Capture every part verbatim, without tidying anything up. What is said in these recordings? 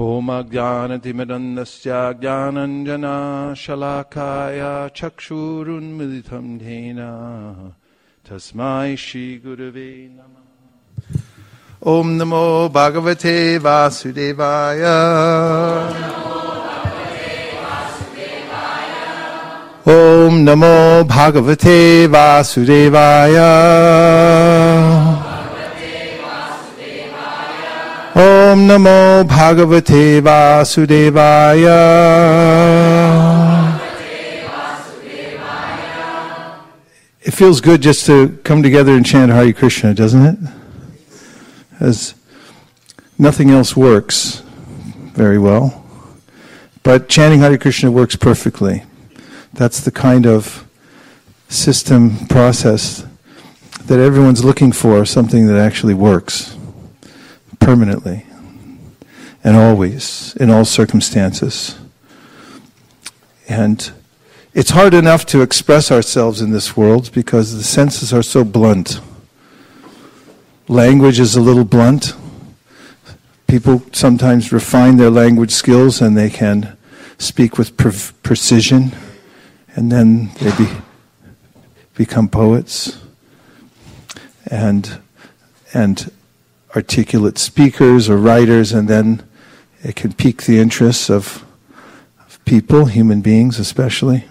Om Ajnanatimidandasya Jnananjana Shalakaya Chakshurun Militam Dhena Tasmai Shri Gurave Namah. Om Namo Bhagavate Vasudevaya. Om Namo Bhagavate Vasudevaya. Om Namo Bhagavate Vasudevaya. It feels good just to come together and chant Hare Krishna, doesn't it? As nothing else works very well. But chanting Hare Krishna works perfectly. That's the kind of system process that everyone's looking for, something that actually works permanently and always, in all circumstances. And it's hard enough to express ourselves in this world because the senses are so blunt. Language is a little blunt. People sometimes refine their language skills and they can speak with pre- precision. And then they be, become poets and and articulate speakers or writers, and then it can pique the interests of, of people, human beings especially.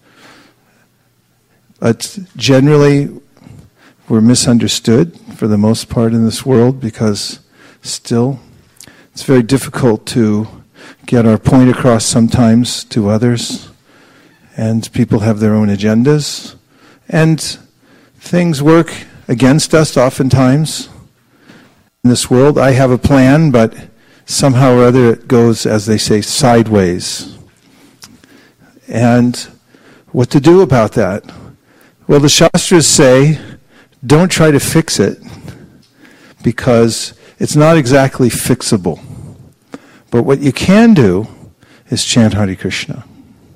But generally, we're misunderstood for the most part in this world because still it's very difficult to get our point across sometimes to others. And people have their own agendas. And things work against us oftentimes in this world. I have a plan, but somehow or other it goes, as they say, sideways. And what to do about that? Well, the Shastras say, don't try to fix it, because it's not exactly fixable. But what you can do is chant Hare Krishna.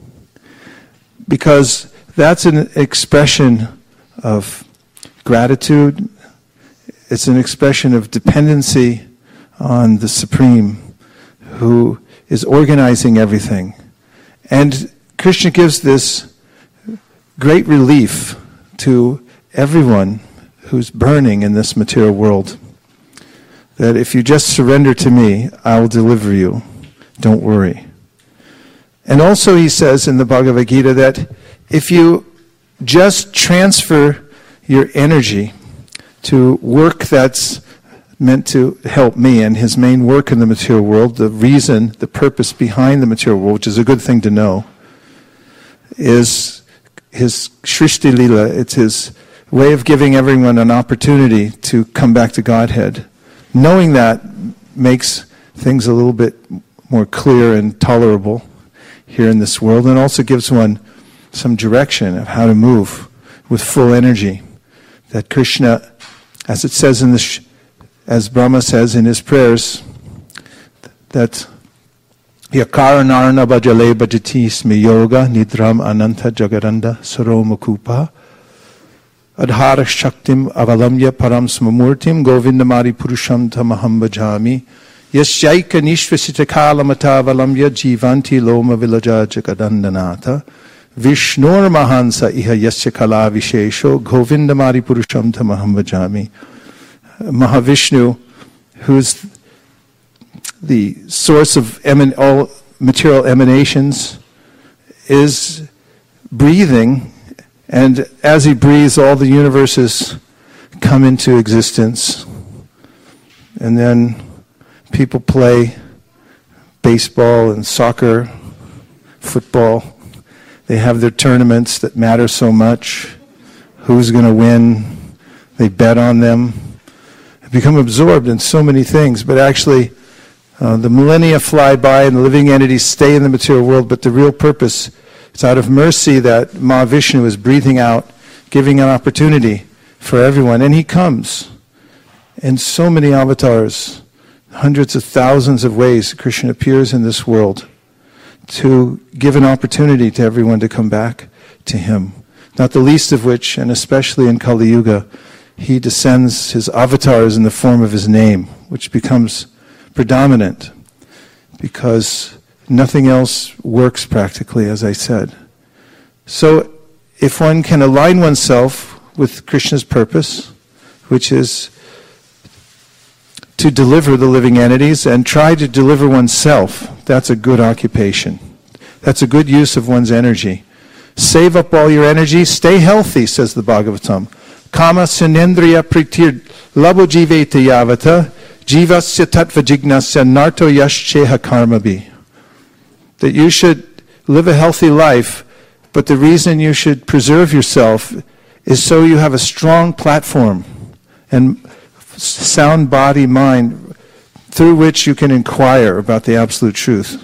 Because that's an expression of gratitude. It's an expression of dependency on the Supreme, who is organizing everything. And Krishna gives this great relief to everyone who's burning in this material world. That if you just surrender to me, I will deliver you. Don't worry. And also he says in the Bhagavad Gita that if you just transfer your energy to work that's meant to help me, and his main work in the material world, the reason, the purpose behind the material world, which is a good thing to know, is his Shrishti Lila. It's his way of giving everyone an opportunity to come back to Godhead. Knowing that makes things a little bit more clear and tolerable here in this world, and also gives one some direction of how to move with full energy. That Krishna, as it says in the, as Brahma says in his prayers, that Yakara Narana Bhajale Bhajati Smi Yoga Nidram Ananta Jagaranda Saromakupa Adhara Shaktim Avalamya Param Smamurtim Govindamari Purusham Tamaham Bhajami Yasyaika Nishvasita Kalamata Valamya Jivanti Loma Vilaja Jagadandanata Vishnur Mahansa Iha Yasya Kala Vishesho Govindamari Purusham Tamaham Bhajami. Mahavishnu, who's the source of eman- all material emanations, is breathing, and as he breathes, all the universes come into existence. And then people play baseball and soccer, football. They have their tournaments that matter so much. Who's going to win? They bet on them. They become absorbed in so many things, but actually uh, the millennia fly by and the living entities stay in the material world, but the real purpose, it's out of mercy that Mahavishnu is breathing out, giving an opportunity for everyone. And he comes in so many avatars, hundreds of thousands of ways Krishna appears in this world to give an opportunity to everyone to come back to him. Not the least of which, and especially in Kali Yuga, he descends, his avatar is in the form of his name, which becomes predominant because nothing else works practically, as I said. So if one can align oneself with Krishna's purpose, which is to deliver the living entities and try to deliver oneself, that's a good occupation. That's a good use of one's energy. Save up all your energy, stay healthy, says the Bhagavatam. Kama sinendriya pritir labo jiveta yavata jivasya tattva jignasya narto yashcheha karmabi. That you should live a healthy life, but the reason you should preserve yourself is so you have a strong platform and sound body, mind, through which you can inquire about the absolute truth,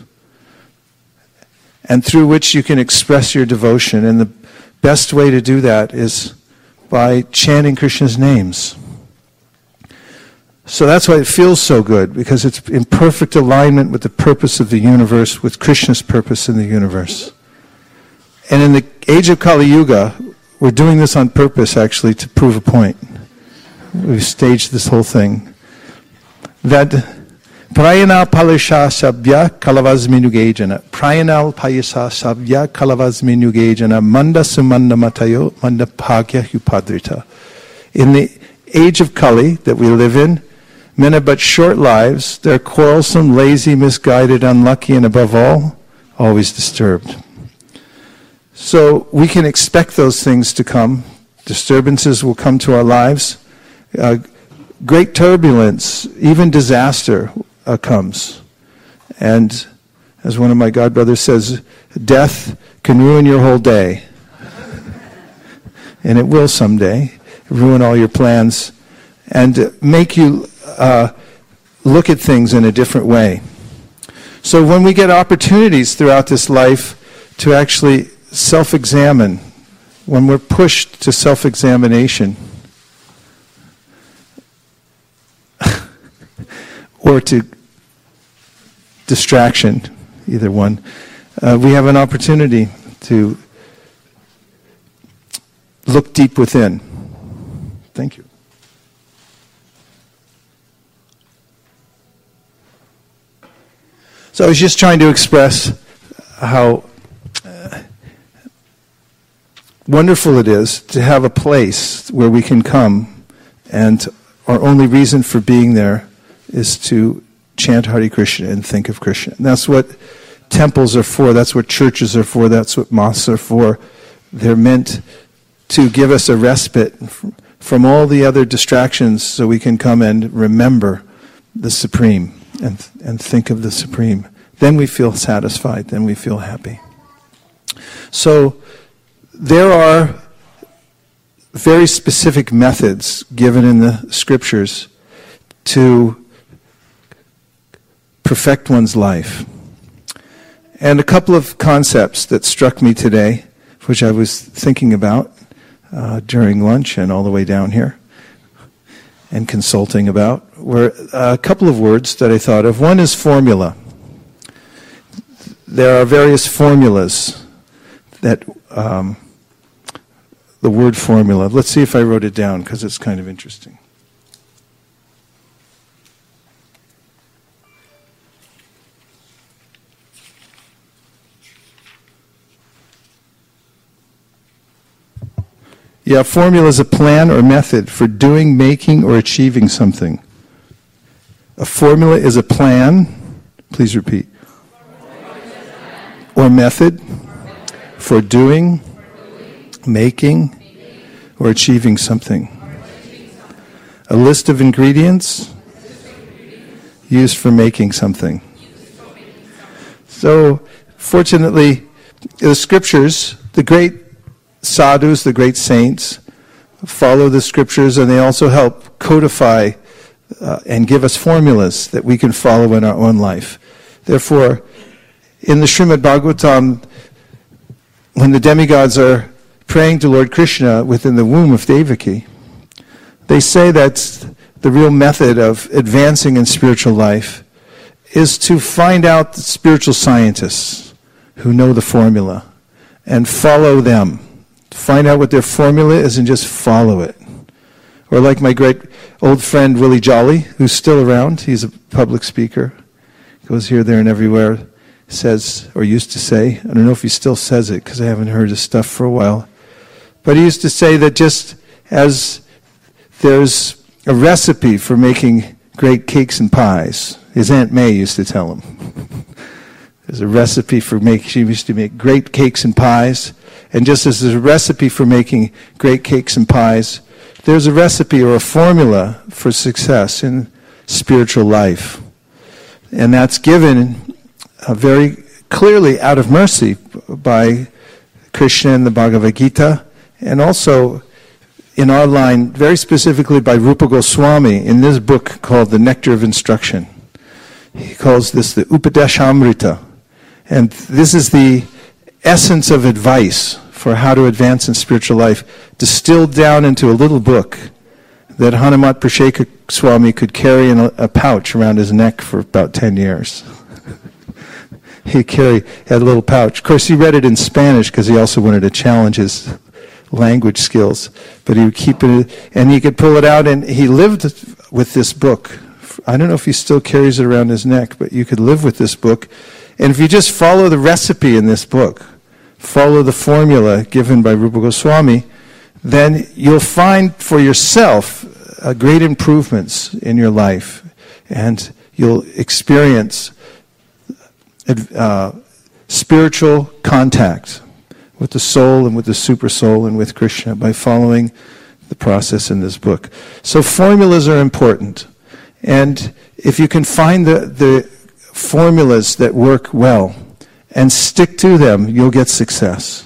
and through which you can express your devotion. And the best way to do that is by chanting Krishna's names. So that's why it feels so good, because it's in perfect alignment with the purpose of the universe, with Krishna's purpose in the universe. And in the age of Kali Yuga, we're doing this on purpose, actually, to prove a point. We've staged this whole thing. That Prayanal Palisha Sabya Kalavazminugejana. Prayanal Payasa Sabya Kalavazminugejana. Manda Sumanda Matayo Manda Bhagya Upadrita. In the age of Kali that we live in, men have but short lives. They're quarrelsome, lazy, misguided, unlucky, and above all, always disturbed. So we can expect those things to come. Disturbances will come to our lives. Uh, great turbulence, even disaster uh, comes. And as one of my godbrothers says, death can ruin your whole day. And it will someday ruin all your plans and make you uh, look at things in a different way. So when we get opportunities throughout this life to actually self-examine, when we're pushed to self-examination or to distraction, either one, uh, we have an opportunity to look deep within. Thank you. So I was just trying to express how uh, wonderful it is to have a place where we can come, and our only reason for being there is to chant Hare Krishna and think of Krishna. And that's what temples are for. That's what churches are for. That's what mosques are for. They're meant to give us a respite from all the other distractions so we can come and remember the Supreme and, and think of the Supreme. Then we feel satisfied. Then we feel happy. So there are very specific methods given in the scriptures to perfect one's life. And a couple of concepts that struck me today, which I was thinking about uh, during lunch and all the way down here and consulting about, were a couple of words that I thought of. One is formula. There are various formulas that, um, the word formula. Let's see if I wrote it down, because it's kind of interesting. Yeah, formula is a plan or method for doing, making, or achieving something. A formula is a plan, please repeat, or method for doing, making, or achieving something. A list of ingredients used for making something. So, fortunately, the scriptures, the great sadhus, the great saints, follow the scriptures, and they also help codify uh, and give us formulas that we can follow in our own life. Therefore, in the Srimad Bhagavatam, when the demigods are praying to Lord Krishna within the womb of Devaki, they say that the real method of advancing in spiritual life is to find out the spiritual scientists who know the formula and follow them. Find out what their formula is and just follow it. Or like my great old friend Willie Jolly, who's still around, he's a public speaker, goes here, there, and everywhere, says, or used to say, I don't know if he still says it because I haven't heard his stuff for a while, but he used to say that just as there's a recipe for making great cakes and pies, his Aunt May used to tell him. There's a recipe for making, she used to make great cakes and pies, and just as there's a recipe for making great cakes and pies, there's a recipe or a formula for success in spiritual life. And that's given uh, very clearly out of mercy by Krishna in the Bhagavad Gita, and also in our line, very specifically by Rupa Goswami in this book called The Nectar of Instruction. He calls this the Upadeshamrita. And this is the essence of advice for how to advance in spiritual life, distilled down into a little book that Hanumat Prasheka Swami could carry in a, a pouch around his neck for about ten years. He carry had a little pouch. Of course, he read it in Spanish because he also wanted to challenge his language skills. But he would keep it, and he could pull it out, and he lived with this book. I don't know if he still carries it around his neck, but you could live with this book. And if you just follow the recipe in this book, follow the formula given by Rupa Goswami, then you'll find for yourself uh, great improvements in your life. And you'll experience uh, spiritual contact with the soul and with the super soul and with Krishna by following the process in this book. So formulas are important. And if you can find the, the formulas that work well and stick to them, you'll get success.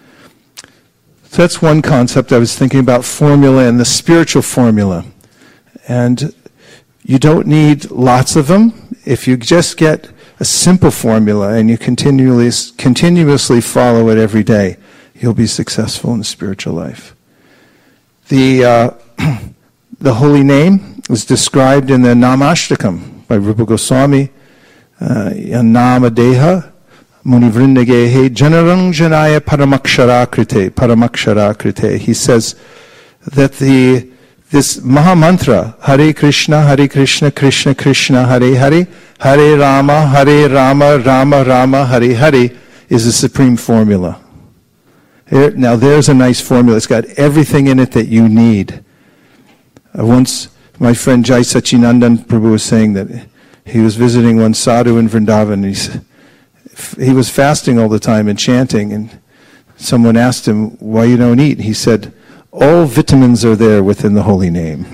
So that's one concept I was thinking about, formula and the spiritual formula. And you don't need lots of them. If you just get a simple formula and you continually, continuously follow it every day, you'll be successful in the spiritual life. The, uh, the holy name is described in the Namashtakam by Rupa Goswami, uh, Namadeha, Munivrindagehe, Janarang Janaya Paramakshara Krite, Paramakshara Krite. He says that the this Mahamantra, Hare Krishna, Hare Krishna, Krishna Krishna, Hare Hare, Hare Rama, Hare Rama, Rama Rama, Hare Hare, is the supreme formula. Here, now there's a nice formula. It's got everything in it that you need. Uh, once, my friend Jai Sachinandan Prabhu was saying that he was visiting one sadhu in Vrindavan, and he said, he was fasting all the time and chanting, and someone asked him why you don't eat. He said, all vitamins are there within the holy name.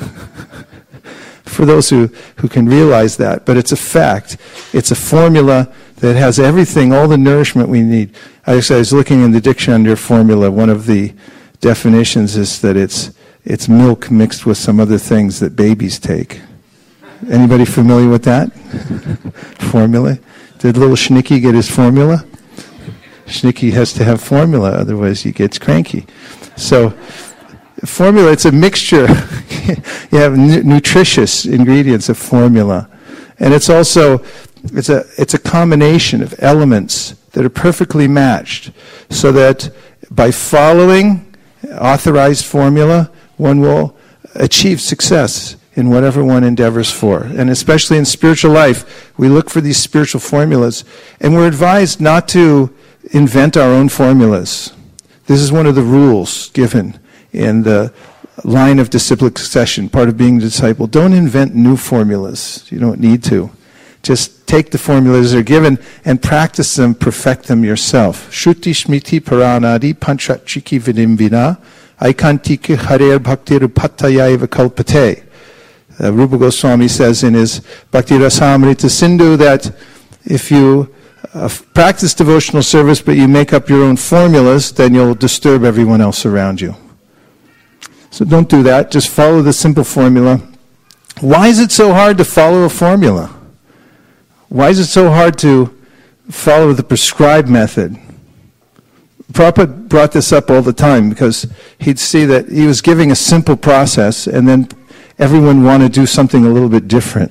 For those who, who can realize that, but it's a fact. It's a formula that has everything, all the nourishment we need. I was looking in the dictionary under formula. One of the definitions is that it's it's milk mixed with some other things that babies take. Anybody familiar with that? Formula? Did little Schnicky get his formula? Schnicky has to have formula, otherwise he gets cranky. So, formula, it's a mixture. You have n- nutritious ingredients of formula. And it's also, it's a, it's a combination of elements that are perfectly matched, so that by following authorized formula, one will achieve success in whatever one endeavors for. And especially in spiritual life, we look for these spiritual formulas. And we're advised not to invent our own formulas. This is one of the rules given in the line of disciplic succession, part of being a disciple. Don't invent new formulas. You don't need to. Just take the formulas that are given and practice them, perfect them yourself. Shruti Shmiti Paranadi Panchachiki Vidimbina Aikantiki Harer Bhaktir Patayaiva Kalpate. Uh, Rupa Goswami says in his Bhakti Rasamrita Sindhu that if you uh, practice devotional service but you make up your own formulas, then you'll disturb everyone else around you. So don't do that. Just follow the simple formula. Why is it so hard to follow a formula? Why is it so hard to follow the prescribed method? Prabhupada brought this up all the time because he'd see that he was giving a simple process and then everyone wanted to do something a little bit different.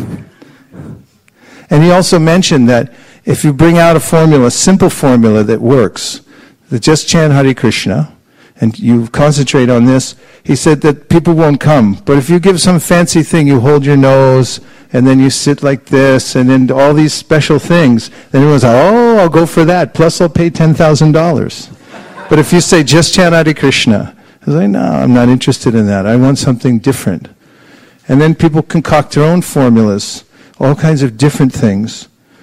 And he also mentioned that if you bring out a formula, a simple formula that works, that just chant Hare Krishna, and you concentrate on this, he said that people won't come. But if you give some fancy thing, you hold your nose, and then you sit like this, and then all these special things. Then everyone's like, oh, I'll go for that, plus I'll pay ten thousand dollars. But if you say, just chant Hare Krishna, I was like, no, I'm not interested in that. I want something different. And then people concoct their own formulas, all kinds of different things.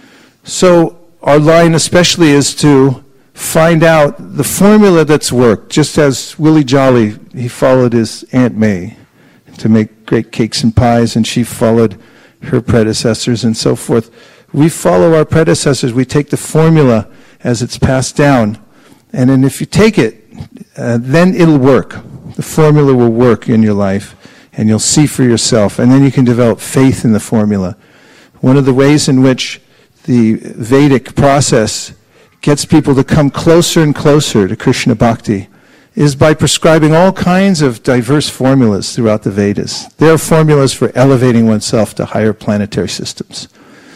So our line especially is to find out the formula that's worked, just as Willie Jolly, he followed his Aunt May to make great cakes and pies, and she followed her predecessors and so forth. We follow our predecessors. We take the formula as it's passed down, and then if you take it, uh, then it'll work. The formula will work in your life, and you'll see for yourself, and then you can develop faith in the formula. One of the ways in which the Vedic process gets people to come closer and closer to Krishna Bhakti is by prescribing all kinds of diverse formulas throughout the Vedas. There are formulas for elevating oneself to higher planetary systems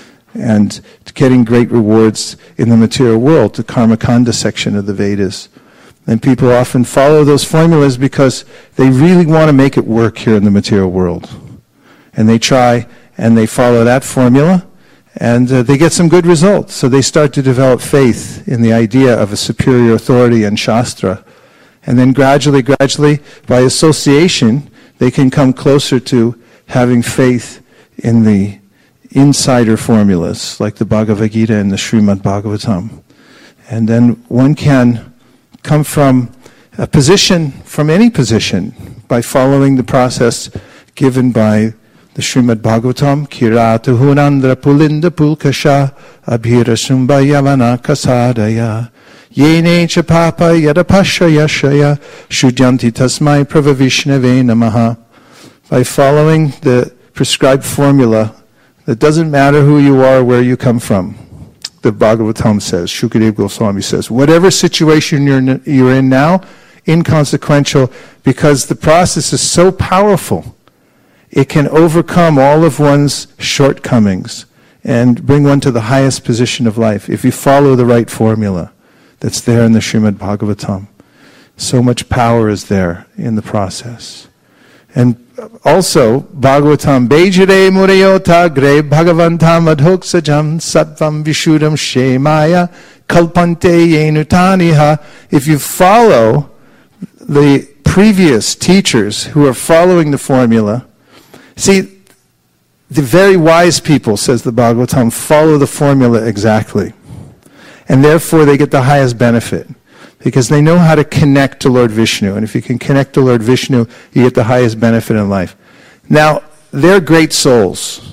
and getting great rewards in the material world, the Karmakanda section of the Vedas. And people often follow those formulas because they really want to make it work here in the material world. And they try and they follow that formula, and uh, they get some good results. So they start to develop faith in the idea of a superior authority in Shastra. And then gradually, gradually, by association, they can come closer to having faith in the insider formulas, like the Bhagavad Gita and the Srimad Bhagavatam. And then one can come from a position, from any position, by following the process given by the Srimad Bhagavatam, Kiratu Hunandra Pulinda Pulkasha Abhira Shumba Yavana Kasadaya Yene Chapapa Yadapasha Yashaya Shudyanti Tasmai Pravavishnave Namaha. By following the prescribed formula, it doesn't matter who you are, where you come from. The Bhagavatam says, Shukadeva Goswami says, whatever situation you're in, you're in now, inconsequential, because the process is so powerful. It can overcome all of one's shortcomings and bring one to the highest position of life if you follow the right formula that's there in the Srimad Bhagavatam. So much power is there in the process. And also, Bhagavatam, Bejire Murayota Gre Bhagavantam Adhoksajam Sattvam Vishudam Shemaya Kalpante Yenutaniha. If you follow the previous teachers who are following the formula, see, the very wise people, says the Bhagavatam, follow the formula exactly. And therefore they get the highest benefit. Because they know how to connect to Lord Vishnu. And if you can connect to Lord Vishnu, you get the highest benefit in life. Now, they're great souls.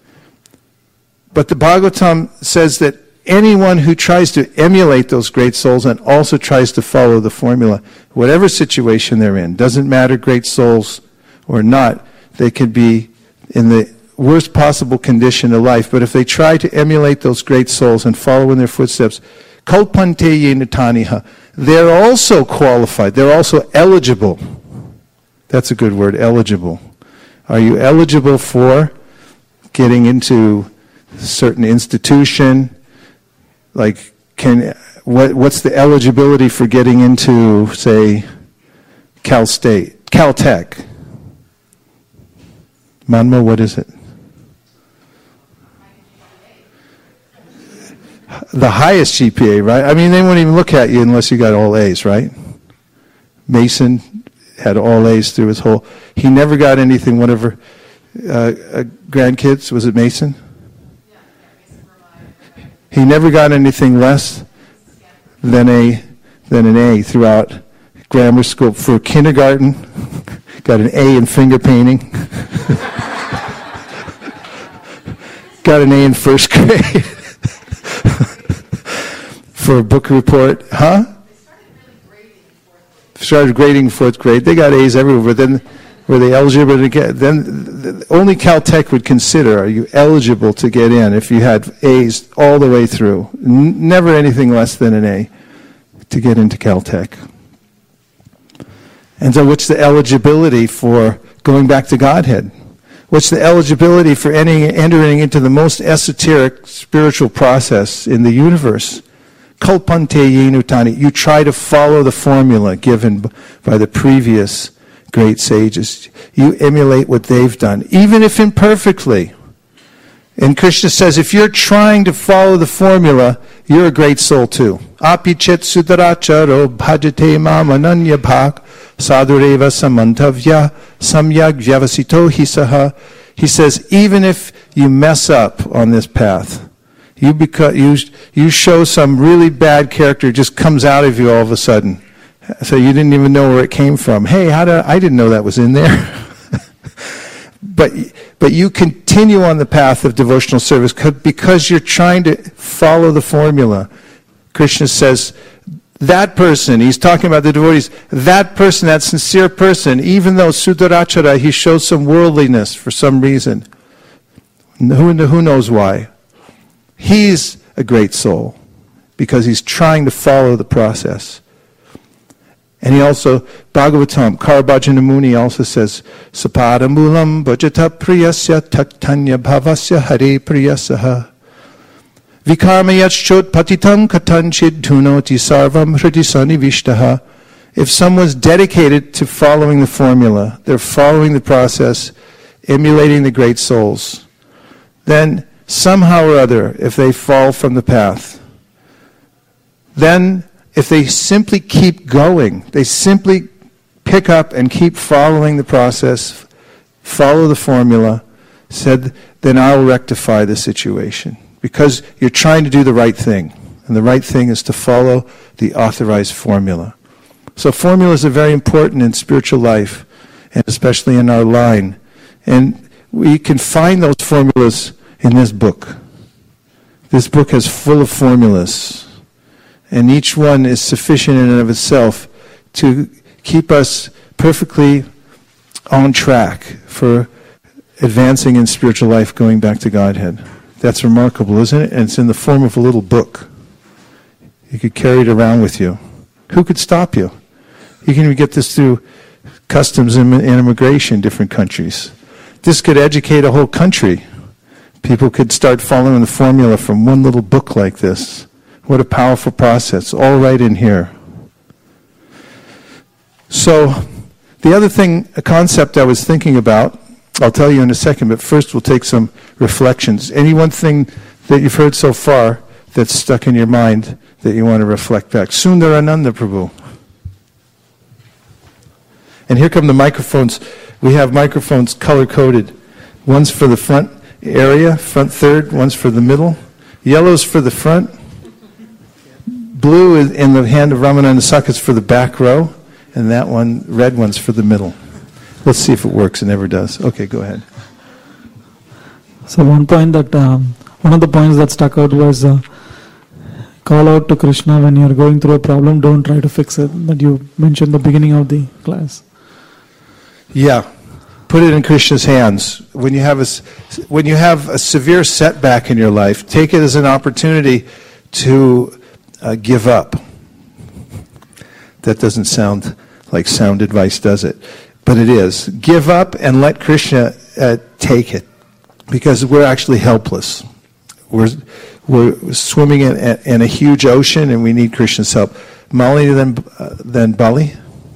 But the Bhagavatam says that anyone who tries to emulate those great souls and also tries to follow the formula, whatever situation they're in, doesn't matter great souls or not, they could be in the worst possible condition of life. But if they try to emulate those great souls and follow in their footsteps, kalpante yenataniha, they're also qualified. They're also eligible. That's a good word, eligible. Are you eligible for getting into a certain institution? Like, can what what's the eligibility for getting into, say, Cal State, Caltech? Manmo, what is it? The highest G P A, right? I mean, they won't even look at you unless you got all A's, right? Mason had all A's through his whole... He never got anything, whatever... Uh, uh, grandkids, was it Mason? He never got anything less than a than an A throughout grammar school. For kindergarten, got an A in finger painting. Got an A in first grade. For a book report, huh? Started grading in fourth grade. They got A's everywhere. But then, were they eligible to get? Then only Caltech would consider: are you eligible to get in if you had A's all the way through? N- never anything less than an A to get into Caltech. And so, what's the eligibility for going back to Godhead? What's the eligibility for any, entering into the most esoteric spiritual process in the universe? Kalpante yenutani. You try to follow the formula given by the previous great sages. You emulate what they've done, even if imperfectly. And Krishna says, if you're trying to follow the formula, you're a great soul too. Api chit sudaracharo bhajate mam ananya bhak sadhureva samantavya samyag vyavasito hisaha. He says, even if you mess up on this path, you, beca- you, you show some really bad character, just comes out of you all of a sudden. So you didn't even know where it came from. Hey, how did, I didn't know that was in there. But but you continue on the path of devotional service because you're trying to follow the formula. Krishna says, that person, he's talking about the devotees, that person, that sincere person, even though Sudarachara, he shows some worldliness for some reason. Who, who knows why? He's a great soul because he's trying to follow the process. And he also, Bhagavatam, Karabhajana Muni also says, Sapadamulam bhajata priyasya taktanya bhavasya hare priyasaha. Vikarmayachchot patitam katanchid dhunoti sarvam hridisani vishtaha. If someone's dedicated to following the formula, they're following the process, emulating the great souls, then somehow or other, if they fall from the path, then if they simply keep going, they simply pick up and keep following the process, follow the formula, said, then I'll rectify the situation. Because you're trying to do the right thing. And the right thing is to follow the authorized formula. So formulas are very important in spiritual life, and especially in our line. And we can find those formulas in this book. This book is full of formulas. And each one is sufficient in and of itself to keep us perfectly on track for advancing in spiritual life, going back to Godhead. That's remarkable, isn't it? And it's in the form of a little book. You could carry it around with you. Who could stop you? You can even get this through customs and immigration in different countries. This could educate a whole country. People could start following the formula from one little book like this. What a powerful process, all right in here. So, the other thing, a concept I was thinking about, I'll tell you in a second, but first we'll take some reflections. Any one thing that you've heard so far that's stuck in your mind that you want to reflect back? Sundarananda Prabhu. And here come the microphones. We have microphones color-coded. One's for the front area, front third, one's for the middle. Yellow's for the front. Blue is in the hand of Ramananda Sakya is for the back row, and that one, red one's for the middle. Let's see if it works. It never does. Okay, go ahead. So one point that, um, one of the points that stuck out was uh, call out to Krishna when you're going through a problem, don't try to fix it, that you mentioned at the beginning of the class. Yeah. Put it in Krishna's hands. When you have a, when you have a severe setback in your life, take it as an opportunity to uh, give up. That doesn't sound like sound advice, does it? But it is. Give up and let Krishna uh, take it. Because we're actually helpless. We're, we're swimming in, in a huge ocean and we need Krishna's help. Mali, then, uh, then Bali.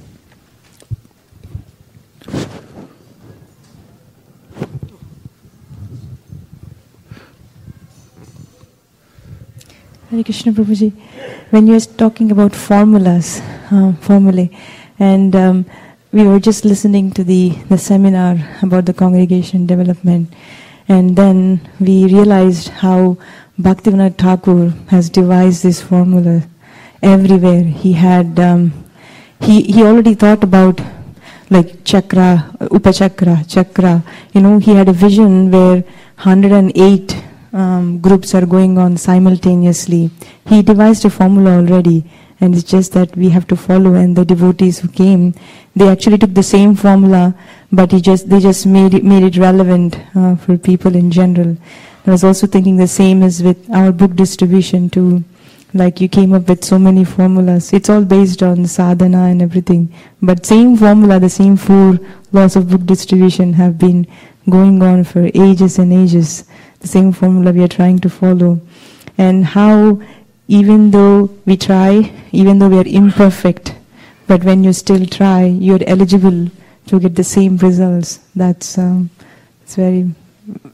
Hare Krishna Prabhuji, when you were talking about formulas, uh, formulae, and um, we were just listening to the, the seminar about the congregation development, and then we realized how Bhaktivinoda Thakur has devised this formula everywhere. He had, um, he, he already thought about like chakra, upachakra, chakra. You know, he had a vision where one hundred eight Um, groups are going on simultaneously. He devised a formula already, and it's just that we have to follow. And the devotees who came, they actually took the same formula, but he just they just made it made it relevant uh, for people in general. I was also thinking the same as with our book distribution too. Like you came up with so many formulas. It's all based on sadhana and everything. But same formula, the same four laws of book distribution have been going on for ages and ages. The same formula we are trying to follow. And how even though we try, even though we are imperfect, but when you still try, you're eligible to get the same results. That's um, it's very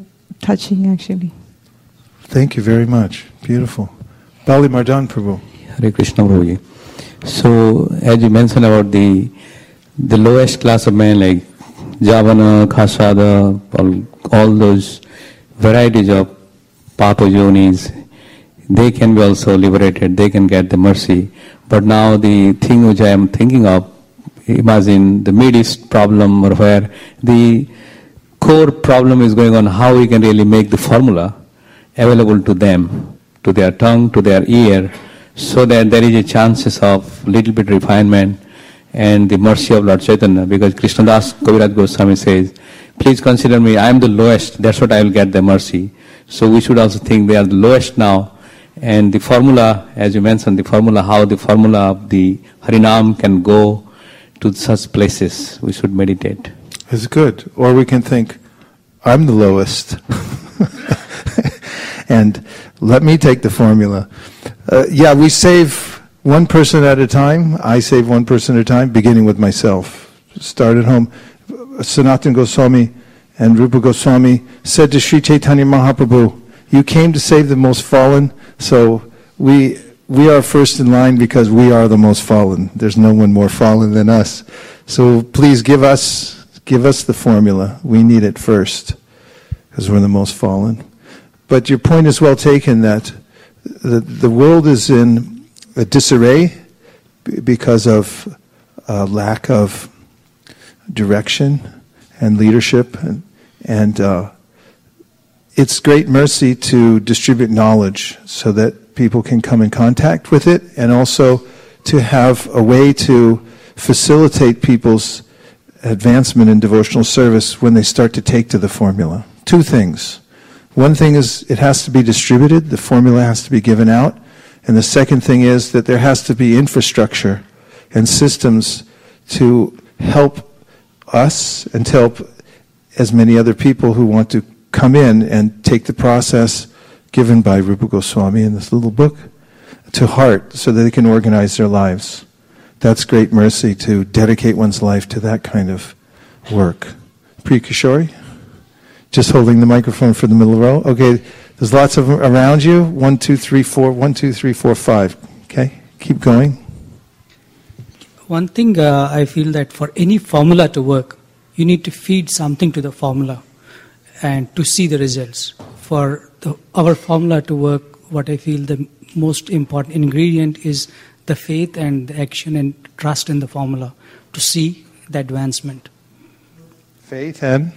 touching, actually. Thank you very much. Beautiful. Bali Mardan Prabhu. Hare Krishna Prabhuji. So, as you mentioned about the the lowest class of men like Javana, Khasada, all, all those varieties of papajonis, they can be also liberated, they can get the mercy. But now the thing which I am thinking of, imagine the Mid East problem or where the core problem is going on, how we can really make the formula available to them, to their tongue, to their ear, so that there is a chances of little bit refinement and the mercy of Lord Chaitanya. Because Krishnadas Kaviraj Goswami says, please consider me, I am the lowest, that's what I will get the mercy. So we should also think they are the lowest now. And the formula, as you mentioned, the formula, how the formula of the Harinam can go to such places, we should meditate. It's good. Or we can think, I'm the lowest. And let me take the formula. Uh, yeah, we save one person at a time. I save one person at a time, beginning with myself. Start at home. Sanatana Goswami and Rupa Goswami said to Sri Chaitanya Mahaprabhu, you came to save the most fallen, so we we are first in line because we are the most fallen. There's no one more fallen than us. So please give us give us the formula. We need it first because we're the most fallen. But your point is well taken that the, the world is in a disarray because of a lack of direction and leadership, and, and uh, it's great mercy to distribute knowledge so that people can come in contact with it, and also to have a way to facilitate people's advancement in devotional service when they start to take to the formula. Two things. One thing is it has to be distributed, the formula has to be given out, and the second thing is that there has to be infrastructure and systems to help us and to help as many other people who want to come in and take the process given by Rupa Goswami in this little book to heart so that they can organize their lives. That's great mercy, to dedicate one's life to that kind of work. Priya Kishori, just holding the microphone for the middle row. Okay, there's lots of them around you. One, two, three, four. One, two, three, four, five. Okay, keep going. One thing uh, I feel that for any formula to work, you need to feed something to the formula and to see the results. For the, our formula to work, what I feel the most important ingredient is the faith and the action and trust in the formula to see the advancement. Faith and?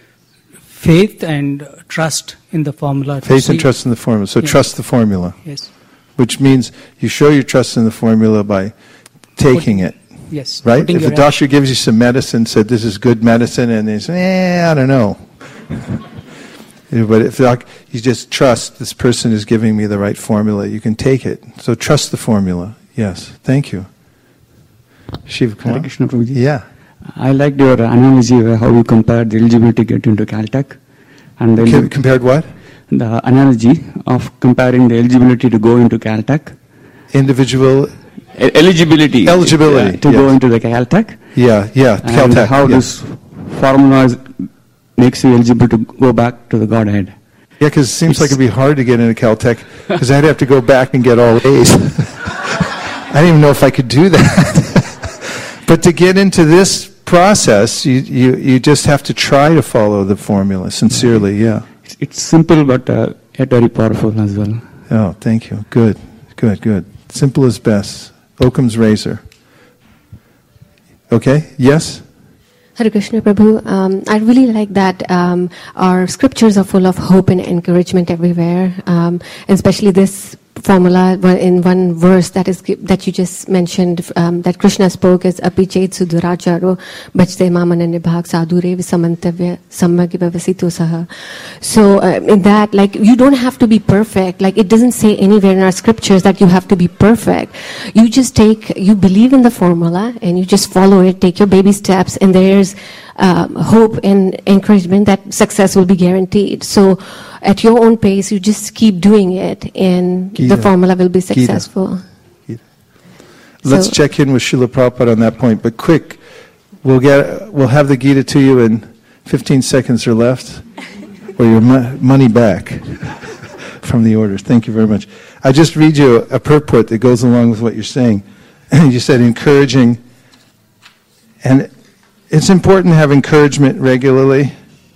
Faith and trust in the formula. Faith and trust in the formula. So yes. Trust the formula. Yes. Which means you show your trust in the formula by taking Putting, it. Yes. Right? If a doctor gives you some medicine, said this is good medicine, and they say, eh, I don't know. But if doc, you just trust this person is giving me the right formula, you can take it. So trust the formula. Yes. Thank you. Shiva Kumar? Hare Krishna Prabhuji. Yeah. I liked your analogy of how you compared the eligibility to get into Caltech. And then C- compared what? The analogy of comparing the eligibility to go into Caltech. Individual... E- eligibility. Eligibility. Uh, to yes. go into the Caltech. Yeah, yeah. And Caltech, how yeah. this formula is, makes you eligible to go back to the Godhead. Yeah, because it seems it's, like it'd be hard to get into Caltech, because I'd have to go back and get all A's. I didn't even know if I could do that. But to get into this process, you, you, you just have to try to follow the formula sincerely, yeah. It's, it's simple, but uh, yet very powerful as well. Oh, thank you. Good, good, good. Simple is best. Occam's razor. Okay, yes? Hare Krishna Prabhu, um, I really like that um, our scriptures are full of hope and encouragement everywhere, um, and especially this formula in one verse that is that you just mentioned um, that Krishna spoke as apichet suduracharo bachte mamanane bhag sadure visamantavya samagya vasito saha. So uh, in that, like, you don't have to be perfect. Like, it doesn't say anywhere in our scriptures that you have to be perfect. You just take, you believe in the formula and you just follow it, take your baby steps, and there's um, hope and encouragement that success will be guaranteed. So at your own pace, you just keep doing it, and Gita. The formula will be successful. Gita. Gita. Let's so, check in with Srila Prabhupada on that point. But quick, we'll get we'll have the Gita to you in fifteen seconds or left. or your mo- money back from the orders. Thank you very much. I just read you a purport that goes along with what you're saying. You said encouraging, and it's important to have encouragement regularly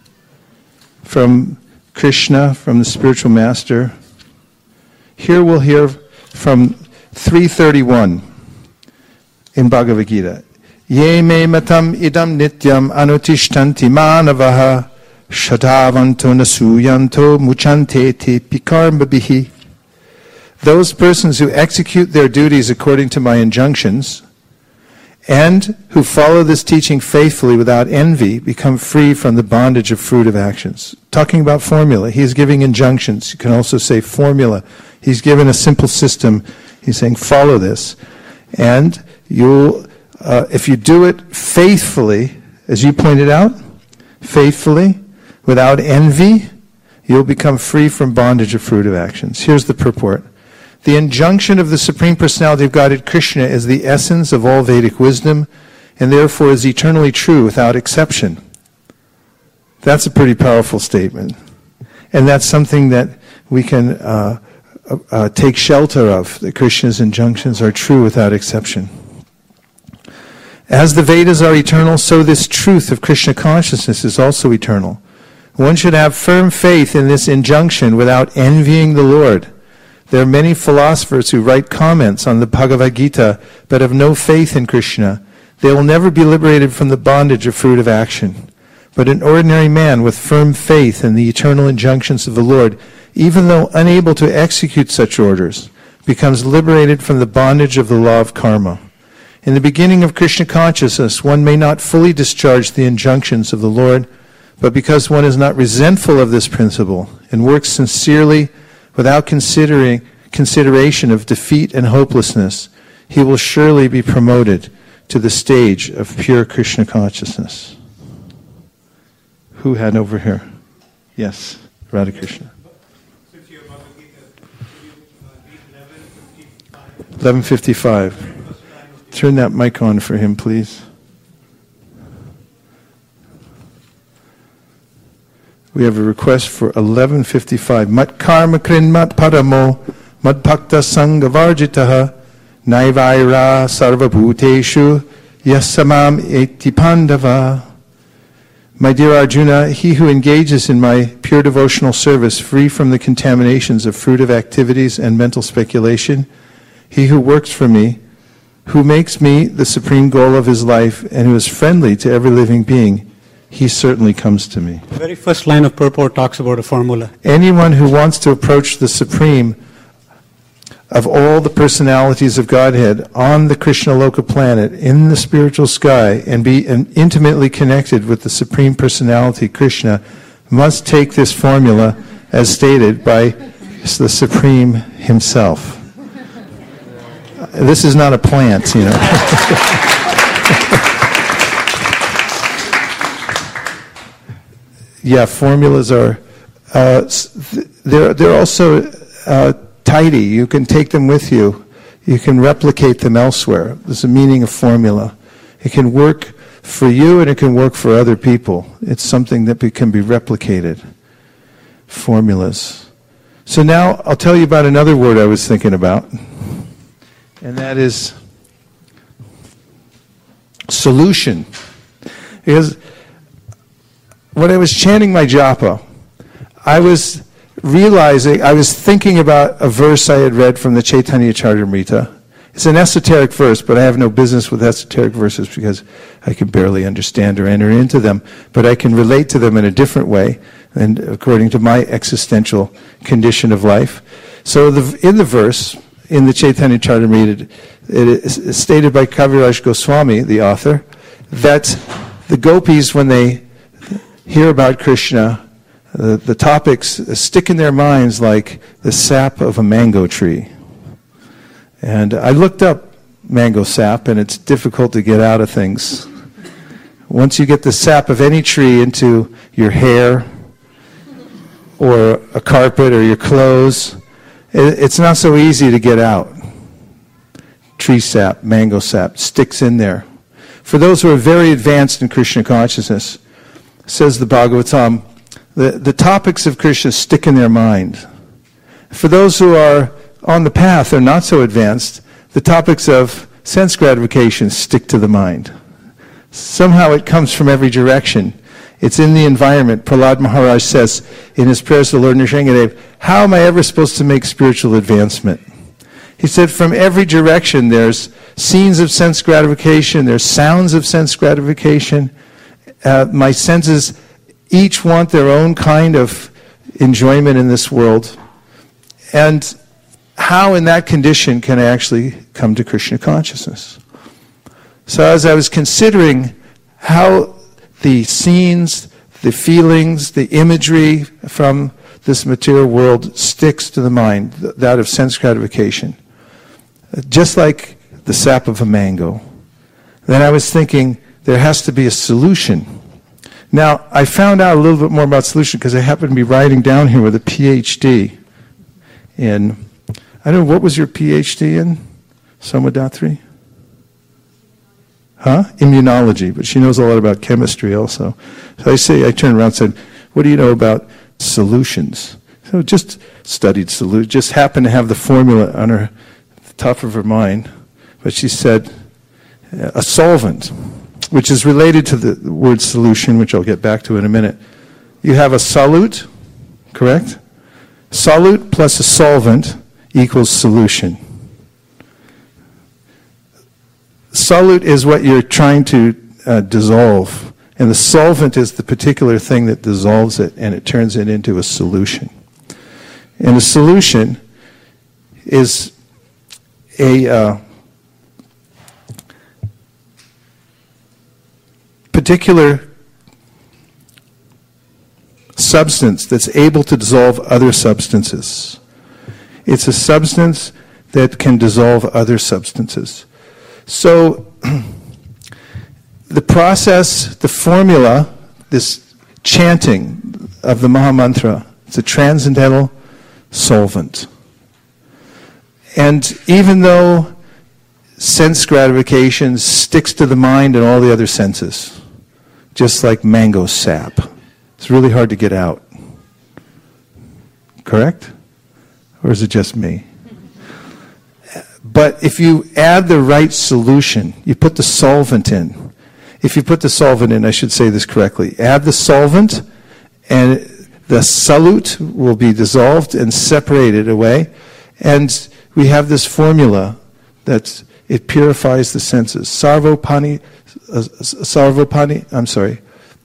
from Krishna, from the spiritual master. Here we'll hear from three thirty-one in Bhagavad Gita. Ye me matam idam nityam anutishtanti manavaha shadavanto nasuyanto muchante te pikarmabihi. Those persons who execute their duties according to my injunctions and who follow this teaching faithfully without envy become free from the bondage of fruit of actions. Talking about formula, he's giving injunctions. You can also say formula. He's given a simple system. He's saying follow this. And you'll, uh, if you do it faithfully, as you pointed out, faithfully, without envy, you'll become free from bondage of fruit of actions. Here's the purport. The injunction of the Supreme Personality of Godhead Krishna is the essence of all Vedic wisdom and therefore is eternally true without exception. That's a pretty powerful statement. And that's something that we can uh, uh, take shelter of, that Krishna's injunctions are true without exception. As the Vedas are eternal, so this truth of Krishna consciousness is also eternal. One should have firm faith in this injunction without envying the Lord. There are many philosophers who write comments on the Bhagavad Gita but have no faith in Krishna. They will never be liberated from the bondage of fruit of action. But an ordinary man with firm faith in the eternal injunctions of the Lord, even though unable to execute such orders, becomes liberated from the bondage of the law of karma. In the beginning of Krishna consciousness, one may not fully discharge the injunctions of the Lord, but because one is not resentful of this principle and works sincerely without considering consideration of defeat and hopelessness, he will surely be promoted to the stage of pure Krishna consciousness. Who had over here? Yes, Radha Krishna. eleven fifty-five. Turn that mic on for him, please. We have a request for eleven fifty-five. Mat karma krin mat paramo mad bhakta sangavarjitaha naivaira sarva bhuteshu yasamam eti pandava. My dear Arjuna, he who engages in my pure devotional service, free from the contaminations of fruitive activities and mental speculation, he who works for me, who makes me the supreme goal of his life, and who is friendly to every living being, he certainly comes to me. The very first line of purport talks about a formula. Anyone who wants to approach the Supreme of all the personalities of Godhead on the Krishna Loka planet, in the spiritual sky, and be intimately connected with the Supreme Personality, Krishna, must take this formula as stated by the Supreme himself. This is not a plant, you know. Yeah, formulas are, uh, they're, they're also uh, tidy. You can take them with you. You can replicate them elsewhere. There's a meaning of formula. It can work for you and it can work for other people. It's something that can be replicated. Formulas. So now I'll tell you about another word I was thinking about. And that is solution. Because when I was chanting my japa, I was realizing, I was thinking about a verse I had read from the Chaitanya Charitamrita. It's an esoteric verse, but I have no business with esoteric verses because I can barely understand or enter into them. But I can relate to them in a different way, and according to my existential condition of life. So the, in the verse, in the Chaitanya Charitamrita, it is stated by Kaviraj Goswami, the author, that the gopis, when they hear about Krishna, the, the topics stick in their minds like the sap of a mango tree. And I looked up mango sap, and it's difficult to get out of things. Once you get the sap of any tree into your hair or a carpet or your clothes, it, it's not so easy to get out. Tree sap, mango sap, sticks in there. For those who are very advanced in Krishna consciousness, says the Bhagavatam, the, the topics of Krishna stick in their mind. For those who are on the path, they're not so advanced, the topics of sense gratification stick to the mind. Somehow it comes from every direction. It's in the environment. Prahlad Maharaj says in his prayers to the Lord Nrsingadev, how am I ever supposed to make spiritual advancement? He said from every direction there's scenes of sense gratification, there's sounds of sense gratification. Uh, my senses each want their own kind of enjoyment in this world. And how in that condition can I actually come to Krishna consciousness? So as I was considering how the scenes, the feelings, the imagery from this material world sticks to the mind, that of sense gratification, just like the sap of a mango, then I was thinking there has to be a solution. Now, I found out a little bit more about solution because I happen to be writing down here with a P H D in, I don't know, what was your P H D in, Somadatri? Huh? Immunology, but she knows a lot about chemistry also. So I say, I turned around and said, what do you know about solutions? So just studied solutions, just happened to have the formula on her, the top of her mind. But she said, a solvent, which is related to the word solution, which I'll get back to in a minute. You have a solute, correct? Solute plus a solvent equals solution. Solute is what you're trying to uh, dissolve, and the solvent is the particular thing that dissolves it, and it turns it into a solution. And a solution is a uh, particular substance that's able to dissolve other substances. It's a substance that can dissolve other substances. So the process, the formula, this chanting of the Mahamantra, it's a transcendental solvent. And even though sense gratification sticks to the mind and all the other senses, just like mango sap, it's really hard to get out. Correct? Or is it just me? But if you add the right solution, you put the solvent in. If you put the solvent in, I should say this correctly, add the solvent and the solute will be dissolved and separated away. And we have this formula that it purifies the senses. Sarvopani, uh, Sarvopani, I'm sorry.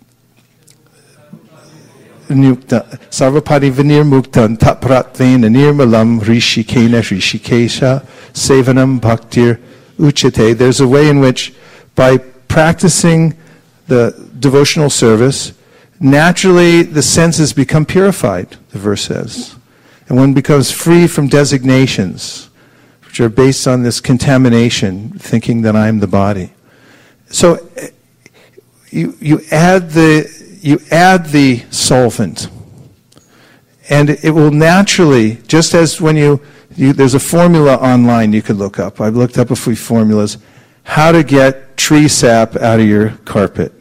Sarvapadi Vinir Muktan Tapratvena Nirmalam Rishikena Rishikesha Sevanam Bhaktir Uchate. There's a way in which, by practicing the devotional service, naturally the senses become purified, the verse says. And one becomes free from designations, which are based on this contamination, thinking that I am the body. So you you add the You add the solvent, and it will naturally, just as when you, you, there's a formula online you can look up. I've looked up a few formulas, how to get tree sap out of your carpet.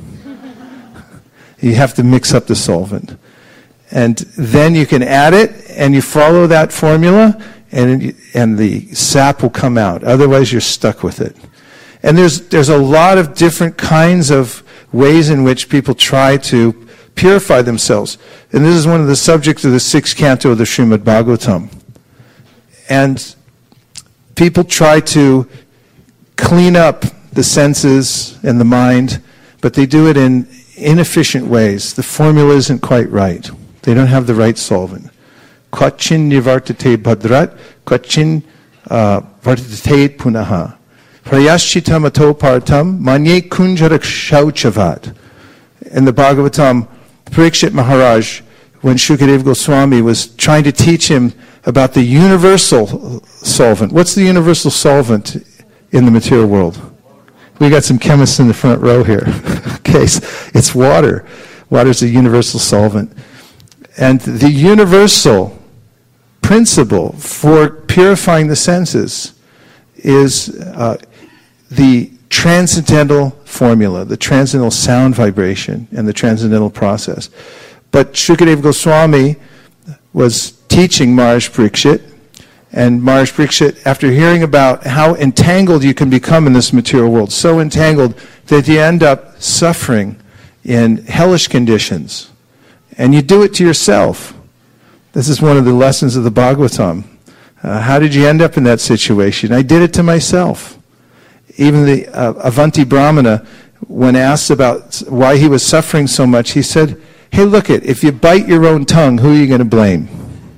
You have to mix up the solvent. And then you can add it, and you follow that formula, and, and the sap will come out. Otherwise, you're stuck with it. And there's there's a lot of different kinds of ways in which people try to purify themselves. And this is one of the subjects of the sixth canto of the Srimad Bhagavatam. And people try to clean up the senses and the mind, but they do it in inefficient ways. The formula isn't quite right. They don't have the right solvent. Kvachin nivartate bhadrat, kvachin vartate punaha. Prayaschitam ato partam manye kunjarak shauchavat. In the Bhagavatam, Parikshit Maharaj, when Shukadeva Goswami was trying to teach him about the universal solvent. What's the universal solvent in the material world? We got some chemists in the front row here. Okay, it's water. Water is a universal solvent. And the universal principle for purifying the senses is uh, the transcendental formula, the transcendental sound vibration, and the transcendental process. But Shukadeva Goswami was teaching Maharaj Parikshit, and Maharaj Parikshit, after hearing about how entangled you can become in this material world, so entangled that you end up suffering in hellish conditions, and you do it to yourself. This is one of the lessons of the Bhagavatam. Uh, how did you end up in that situation? I did it to myself. Even the uh, Avanti Brahmana, when asked about why he was suffering so much, he said, hey, look it, if you bite your own tongue, who are you going to blame?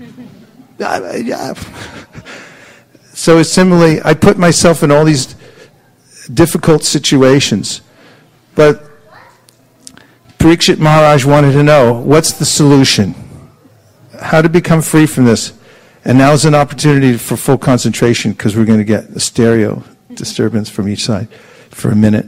So it's similarly, I put myself in all these difficult situations. But Parikshit Maharaj wanted to know, what's the solution? How to become free from this? And now is an opportunity for full concentration, because we're going to get a stereo disturbance from each side for a minute.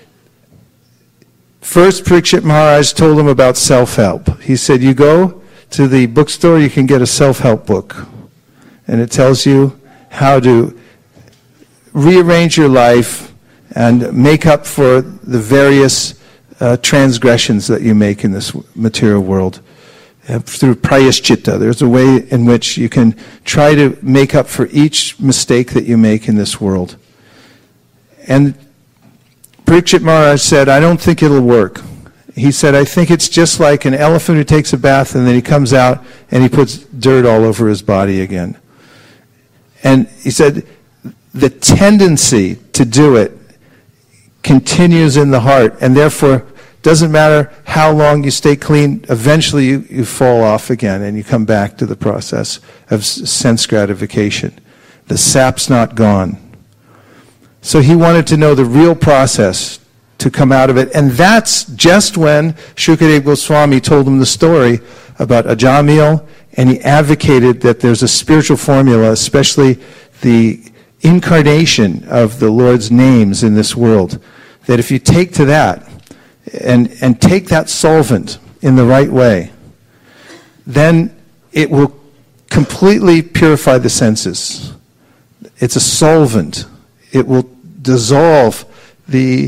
First, Parikshit Maharaj told him about self-help. He said, you go to the bookstore, you can get a self-help book. And it tells you how to rearrange your life and make up for the various uh, transgressions that you make in this material world. Uh, through prayaschitta, there's a way in which you can try to make up for each mistake that you make in this world. And Parikshit Maharaj said, I don't think it'll work. He said, I think it's just like an elephant who takes a bath and then he comes out and he puts dirt all over his body again. And he said, the tendency to do it continues in the heart, and therefore doesn't matter how long you stay clean, eventually you, you fall off again and you come back to the process of sense gratification. The sap's not gone. So he wanted to know the real process to come out of it. And that's just when Shukadeva Goswami told him the story about Ajamil, and he advocated that there's a spiritual formula, especially the incarnation of the Lord's names in this world, that if you take to that and, and take that solvent in the right way, then it will completely purify the senses. It's a solvent. It will dissolve the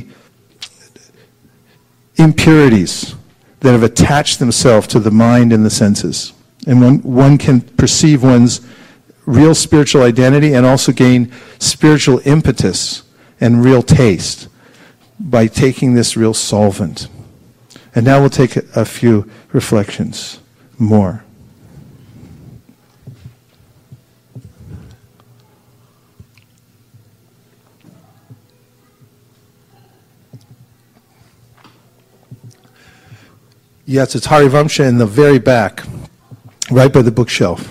impurities that have attached themselves to the mind and the senses. And one, one can perceive one's real spiritual identity and also gain spiritual impetus and real taste by taking this real solvent. And now we'll take a, a few reflections more. Yes, it's Harivamsha in the very back, right by the bookshelf.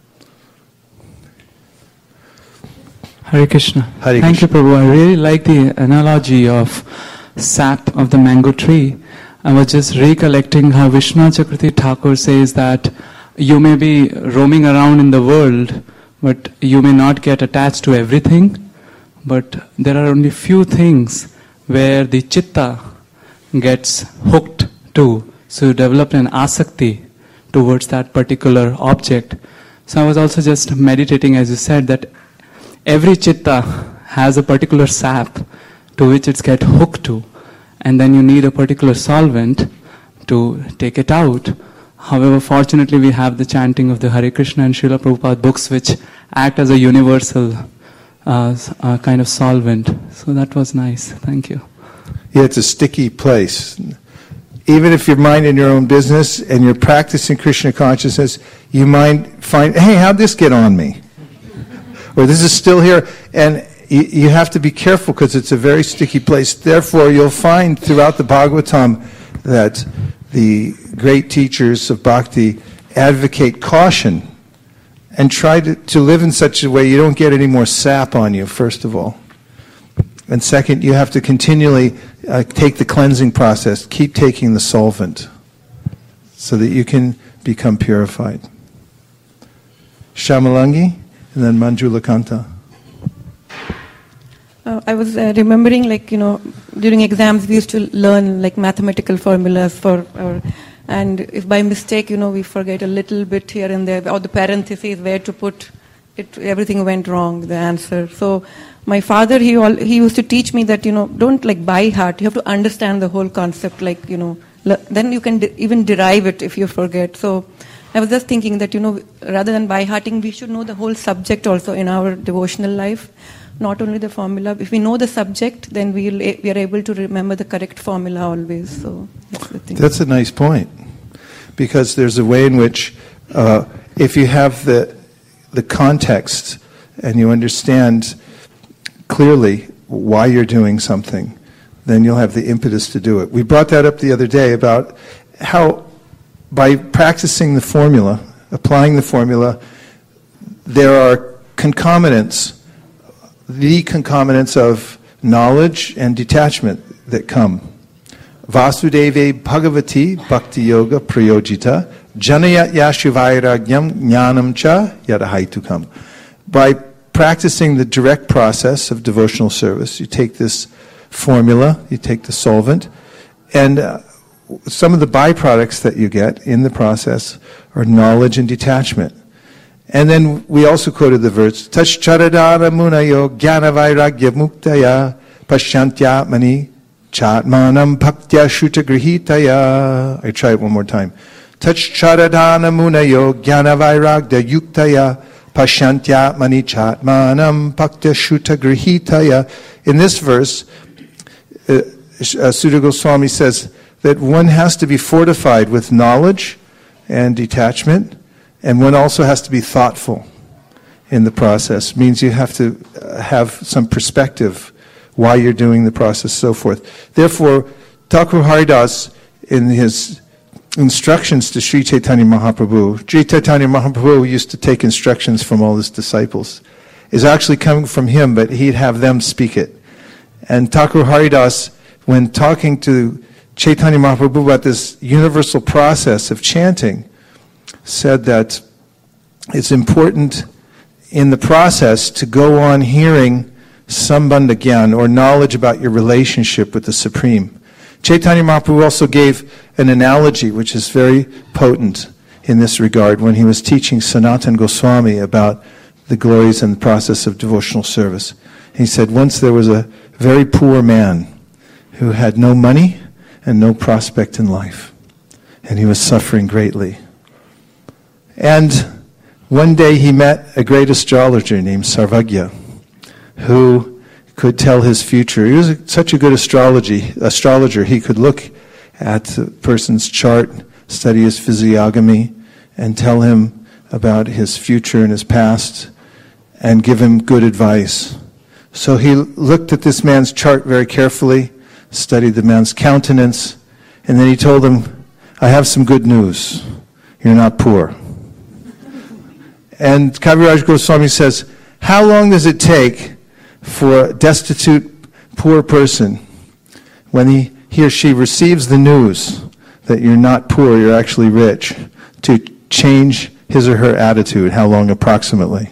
Hare Krishna. Hare Thank Krishna. you, Prabhu. I really like the analogy of sap of the mango tree. I was just recollecting how Vishwanath Chakravarti Thakur says that you may be roaming around in the world, but you may not get attached to everything. But there are only few things where the chitta gets hooked to. So you develop an asakti towards that particular object. So I was also just meditating, as you said, that every chitta has a particular sap to which it's get hooked to, and then you need a particular solvent to take it out. However, fortunately we have the chanting of the Hare Krishna and Srila Prabhupada books which act as a universal uh, uh, kind of solvent. So that was nice. Thank you. Yeah, it's a sticky place. Even if you're minding your own business and you're practicing Krishna consciousness, you might find, hey, how'd this get on me? Or this is still here. And you, you have to be careful because it's a very sticky place. Therefore, you'll find throughout the Bhagavatam that the great teachers of bhakti advocate caution and try to, to live in such a way you don't get any more sap on you, first of all. And second, you have to continually uh, take the cleansing process, keep taking the solvent so that you can become purified. Shamalangi, and then Manjulakanta. Uh, I was uh, remembering, like, you know, during exams we used to learn like mathematical formulas for our, and if by mistake, you know, we forget a little bit here and there, or the parentheses where to put it, everything went wrong, the answer. So my father, he all, he used to teach me that, you know, don't like by heart, you have to understand the whole concept, like, you know, le- then you can de- even derive it if you forget. So I was just thinking that, you know, rather than by hearting, we should know the whole subject also in our devotional life, not only the formula. If we know the subject, then we'll, we are able to remember the correct formula always. So that's the thing. That's a nice point, because there's a way in which uh, if you have the the context and you understand clearly why you're doing something, then you'll have the impetus to do it. We brought that up the other day about how by practicing the formula, applying the formula, there are concomitants, the concomitants of knowledge and detachment that come. Vasudeve Bhagavati Bhakti Yoga Prayojita Janayat Yashivairagyam Jnanam Cha Yadahaitukam. By practicing the direct process of devotional service, you take this formula, you take the solvent, and uh, some of the byproducts that you get in the process are knowledge and detachment. And then we also quoted the verse, Tashcharadara Munayo Jnanavairagya Muktaya Pashyantya Mani Chatmanam Bhaktya Shuta Grihitaya. I try it one more time. Tashcharadana Munayo Jnanavairagya Yuktaya Pashyantya Mani Chatmanam Bhaktya Shuta Grihitaya. In this verse, uh, uh, Sutta Goswami says that one has to be fortified with knowledge and detachment, and one also has to be thoughtful in the process. It means you have to have some perspective why you're doing the process, so forth. Therefore, Thakur Haridas, in his instructions to Sri Chaitanya Mahaprabhu, Sri Chaitanya Mahaprabhu used to take instructions from all his disciples, is actually coming from him, but he'd have them speak it. And Thakur Haridas, when talking to Chaitanya Mahaprabhu about this universal process of chanting, said that it's important in the process to go on hearing Sambandha Gyan, or knowledge about your relationship with the Supreme. Chaitanya Mahaprabhu also gave an analogy which is very potent in this regard when he was teaching Sanatana Goswami about the glories and the process of devotional service. He said once there was a very poor man who had no money and no prospect in life, and he was suffering greatly. And one day he met a great astrologer named Sarvagya, who could tell his future. He was a, such a good astrology astrologer. He could look at the person's chart, study his physiognomy, and tell him about his future and his past, and give him good advice. So he looked at this man's chart very carefully, studied the man's countenance, and then he told him, I have some good news. You're not poor. And Kaviraj Goswami says, how long does it take for a destitute, poor person, when he, he or she receives the news that you're not poor, you're actually rich, to change his or her attitude? How long approximately?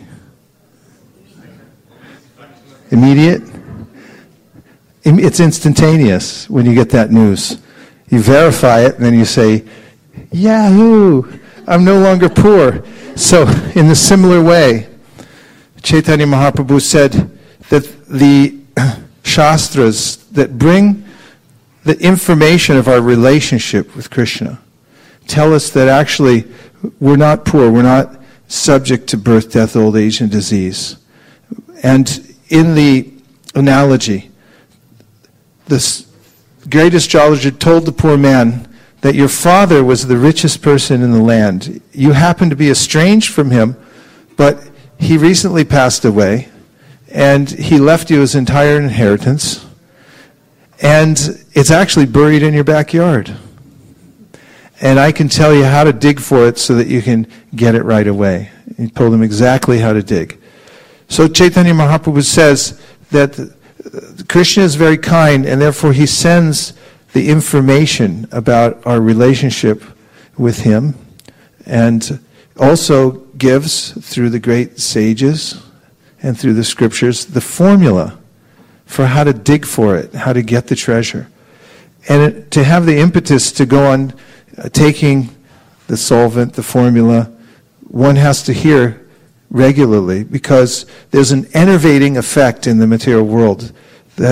Immediate? It's instantaneous when you get that news. You verify it, and then you say, Yahoo! I'm no longer poor. So, in a similar way, Chaitanya Mahaprabhu said that the Shastras that bring the information of our relationship with Krishna tell us that actually we're not poor, we're not subject to birth, death, old age, and disease. And in the analogy, this great astrologer told the poor man that your father was the richest person in the land. You happen to be estranged from him, but he recently passed away, and he left you his entire inheritance, and it's actually buried in your backyard. And I can tell you how to dig for it so that you can get it right away. He told him exactly how to dig. So Chaitanya Mahaprabhu says that Krishna is very kind, and therefore he sends the information about our relationship with him, and also gives, through the great sages and through the scriptures, the formula for how to dig for it, how to get the treasure. And it, to have the impetus to go on uh, taking the solvent, the formula, one has to hear regularly, because there's an enervating effect in the material world that's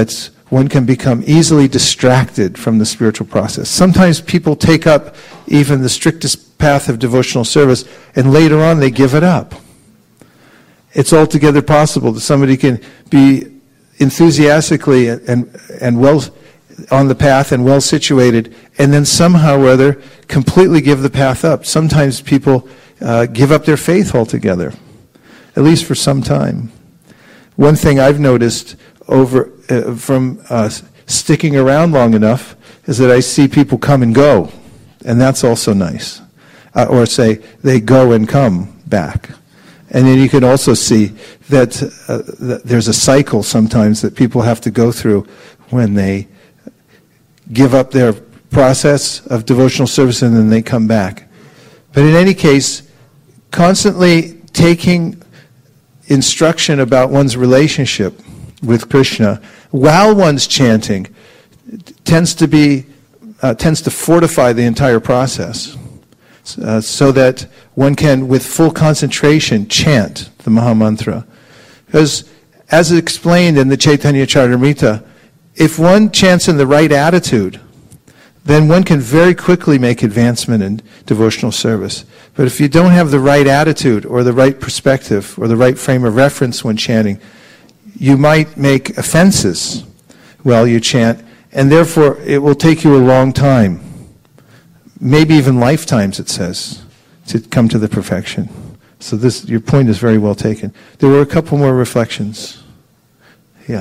one can become easily distracted from the spiritual process. Sometimes people take up even the strictest path of devotional service, and later on they give it up. It's altogether possible that somebody can be enthusiastically and, and, and well on the path and well situated, and then somehow or other completely give the path up. Sometimes people uh, give up their faith altogether, at least for some time. One thing I've noticed over uh, from uh, sticking around long enough is that I see people come and go, and that's also nice. Uh, or say they go and come back. And then you can also see that, uh, that there's a cycle sometimes that people have to go through when they give up their process of devotional service and then they come back. But in any case, constantly taking instruction about one's relationship with Krishna while one's chanting tends to be uh, tends to fortify the entire process, uh, so that one can, with full concentration, chant the Mahamantra. Because, as explained in the Chaitanya Charitamrita, if one chants in the right attitude, then one can very quickly make advancement in devotional service. But if you don't have the right attitude or the right perspective or the right frame of reference when chanting, you might make offenses while you chant, and therefore it will take you a long time, maybe even lifetimes, it says, to come to the perfection. So this, your point is very well taken. There were a couple more reflections. Yeah.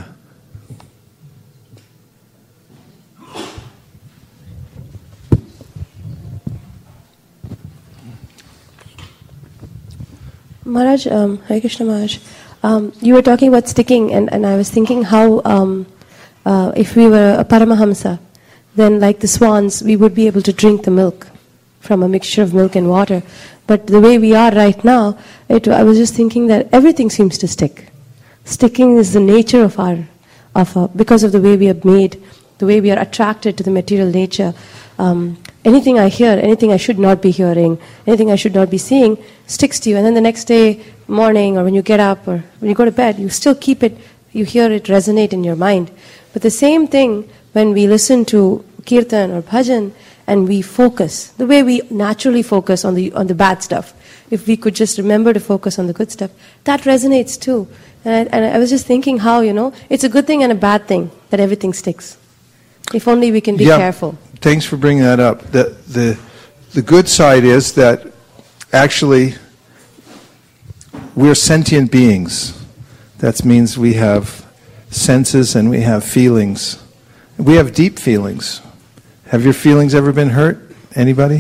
Maharaj, um, Hare Krishna Maharaj, um, you were talking about sticking, and, and I was thinking how um, uh, if we were a Paramahamsa, then like the swans, we would be able to drink the milk from a mixture of milk and water. But the way we are right now, it, I was just thinking that everything seems to stick. Sticking is the nature of our, of our, because of the way we are made, the way we are attracted to the material nature. Um, anything I hear, anything I should not be hearing, anything I should not be seeing, sticks to you. And then the next day, morning, or when you get up, or when you go to bed, you still keep it, you hear it resonate in your mind. But the same thing when we listen to kirtan or bhajan, and we focus, the way we naturally focus on the on the bad stuff. If we could just remember to focus on the good stuff, that resonates too. And I, and I was just thinking how, you know, it's a good thing and a bad thing that everything sticks. If only we can be yeah, careful. Thanks for bringing that up. The, the, the good side is that actually we're sentient beings. That means we have senses and we have feelings. We have deep feelings. Have your feelings ever been hurt? Anybody?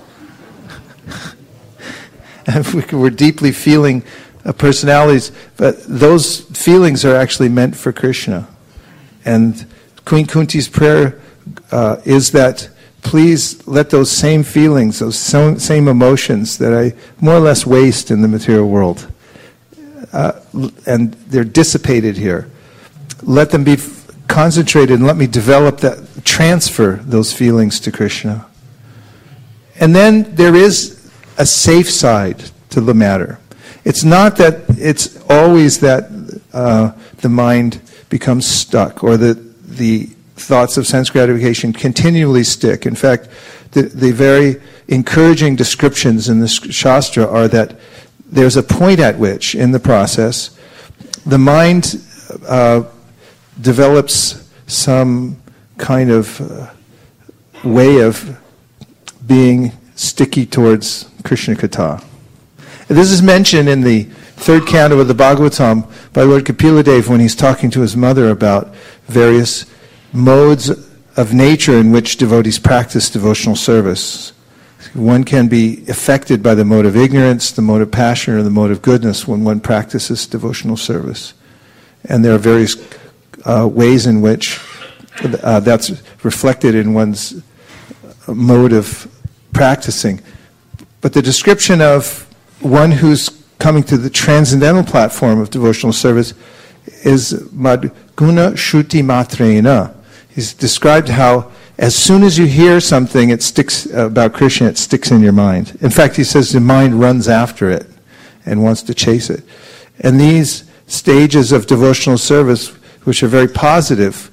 We're deeply feeling uh, personalities, but those feelings are actually meant for Krishna. And Queen Kunti's prayer uh, is that please let those same feelings, those same emotions that I more or less waste in the material world, uh, and they're dissipated here, let them be concentrated and let me develop that, transfer those feelings to Krishna. And then there is a safe side to the matter. It's not that it's always that uh, the mind becomes stuck or that the thoughts of sense gratification continually stick. In fact, the, the very encouraging descriptions in the Shastra are that there's a point at which, in the process, the mind uh, develops some kind of uh, way of being sticky towards Krishna Katha. This is mentioned in the third canto of the Bhagavatam by Lord Kapiladev when he's talking to his mother about various modes of nature in which devotees practice devotional service. One can be affected by the mode of ignorance, the mode of passion, or the mode of goodness when one practices devotional service. And there are various uh, ways in which uh, that's reflected in one's mode of practicing. But the description of one who's coming to the transcendental platform of devotional service is Madguna Shruti Matrena. He's described how as soon as you hear something it sticks about Krishna, it sticks in your mind. In fact, he says the mind runs after it and wants to chase it. And these stages of devotional service, which are very positive,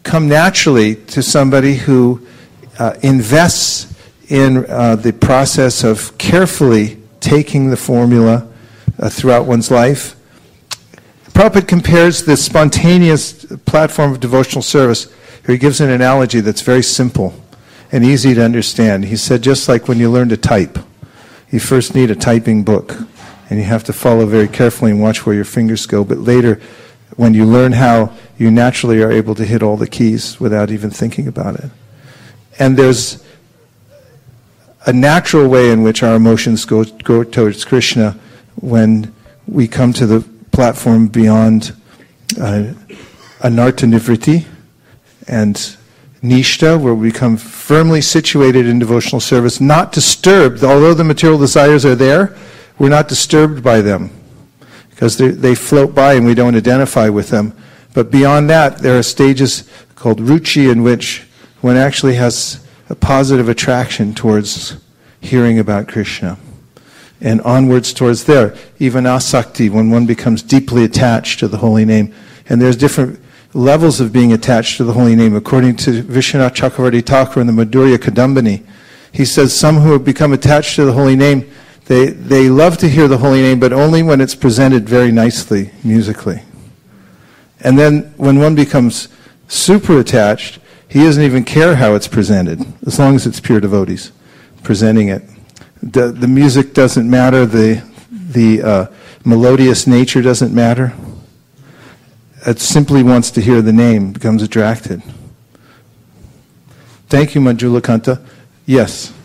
come naturally to somebody who uh, invests in uh, the process of carefully taking the formula uh, throughout one's life. Prabhupada compares the spontaneous platform of devotional service. Here he gives an analogy that's very simple and easy to understand. He said, just like when you learn to type, you first need a typing book, and you have to follow very carefully and watch where your fingers go. But later, when you learn how, you naturally are able to hit all the keys without even thinking about it. And there's a natural way in which our emotions go, go towards Krishna when we come to the platform beyond uh, anartha nivriti and nishta, where we become firmly situated in devotional service, not disturbed. Although the material desires are there, we're not disturbed by them because they float by and we don't identify with them. But beyond that, there are stages called ruchi in which one actually has a positive attraction towards hearing about Krishna. And onwards towards there, even asakti, when one becomes deeply attached to the holy name. And there's different levels of being attached to the holy name. According to Vishwanath Chakravarti Thakur in the Madhurya Kadambini, he says some who have become attached to the holy name, they, they love to hear the holy name, but only when it's presented very nicely, musically. And then when one becomes super attached, he doesn't even care how it's presented, as long as it's pure devotees presenting it. The, the music doesn't matter, the, the uh, melodious nature doesn't matter. It simply wants to hear the name, becomes attracted. Thank you, Manjula Kanta. Yes.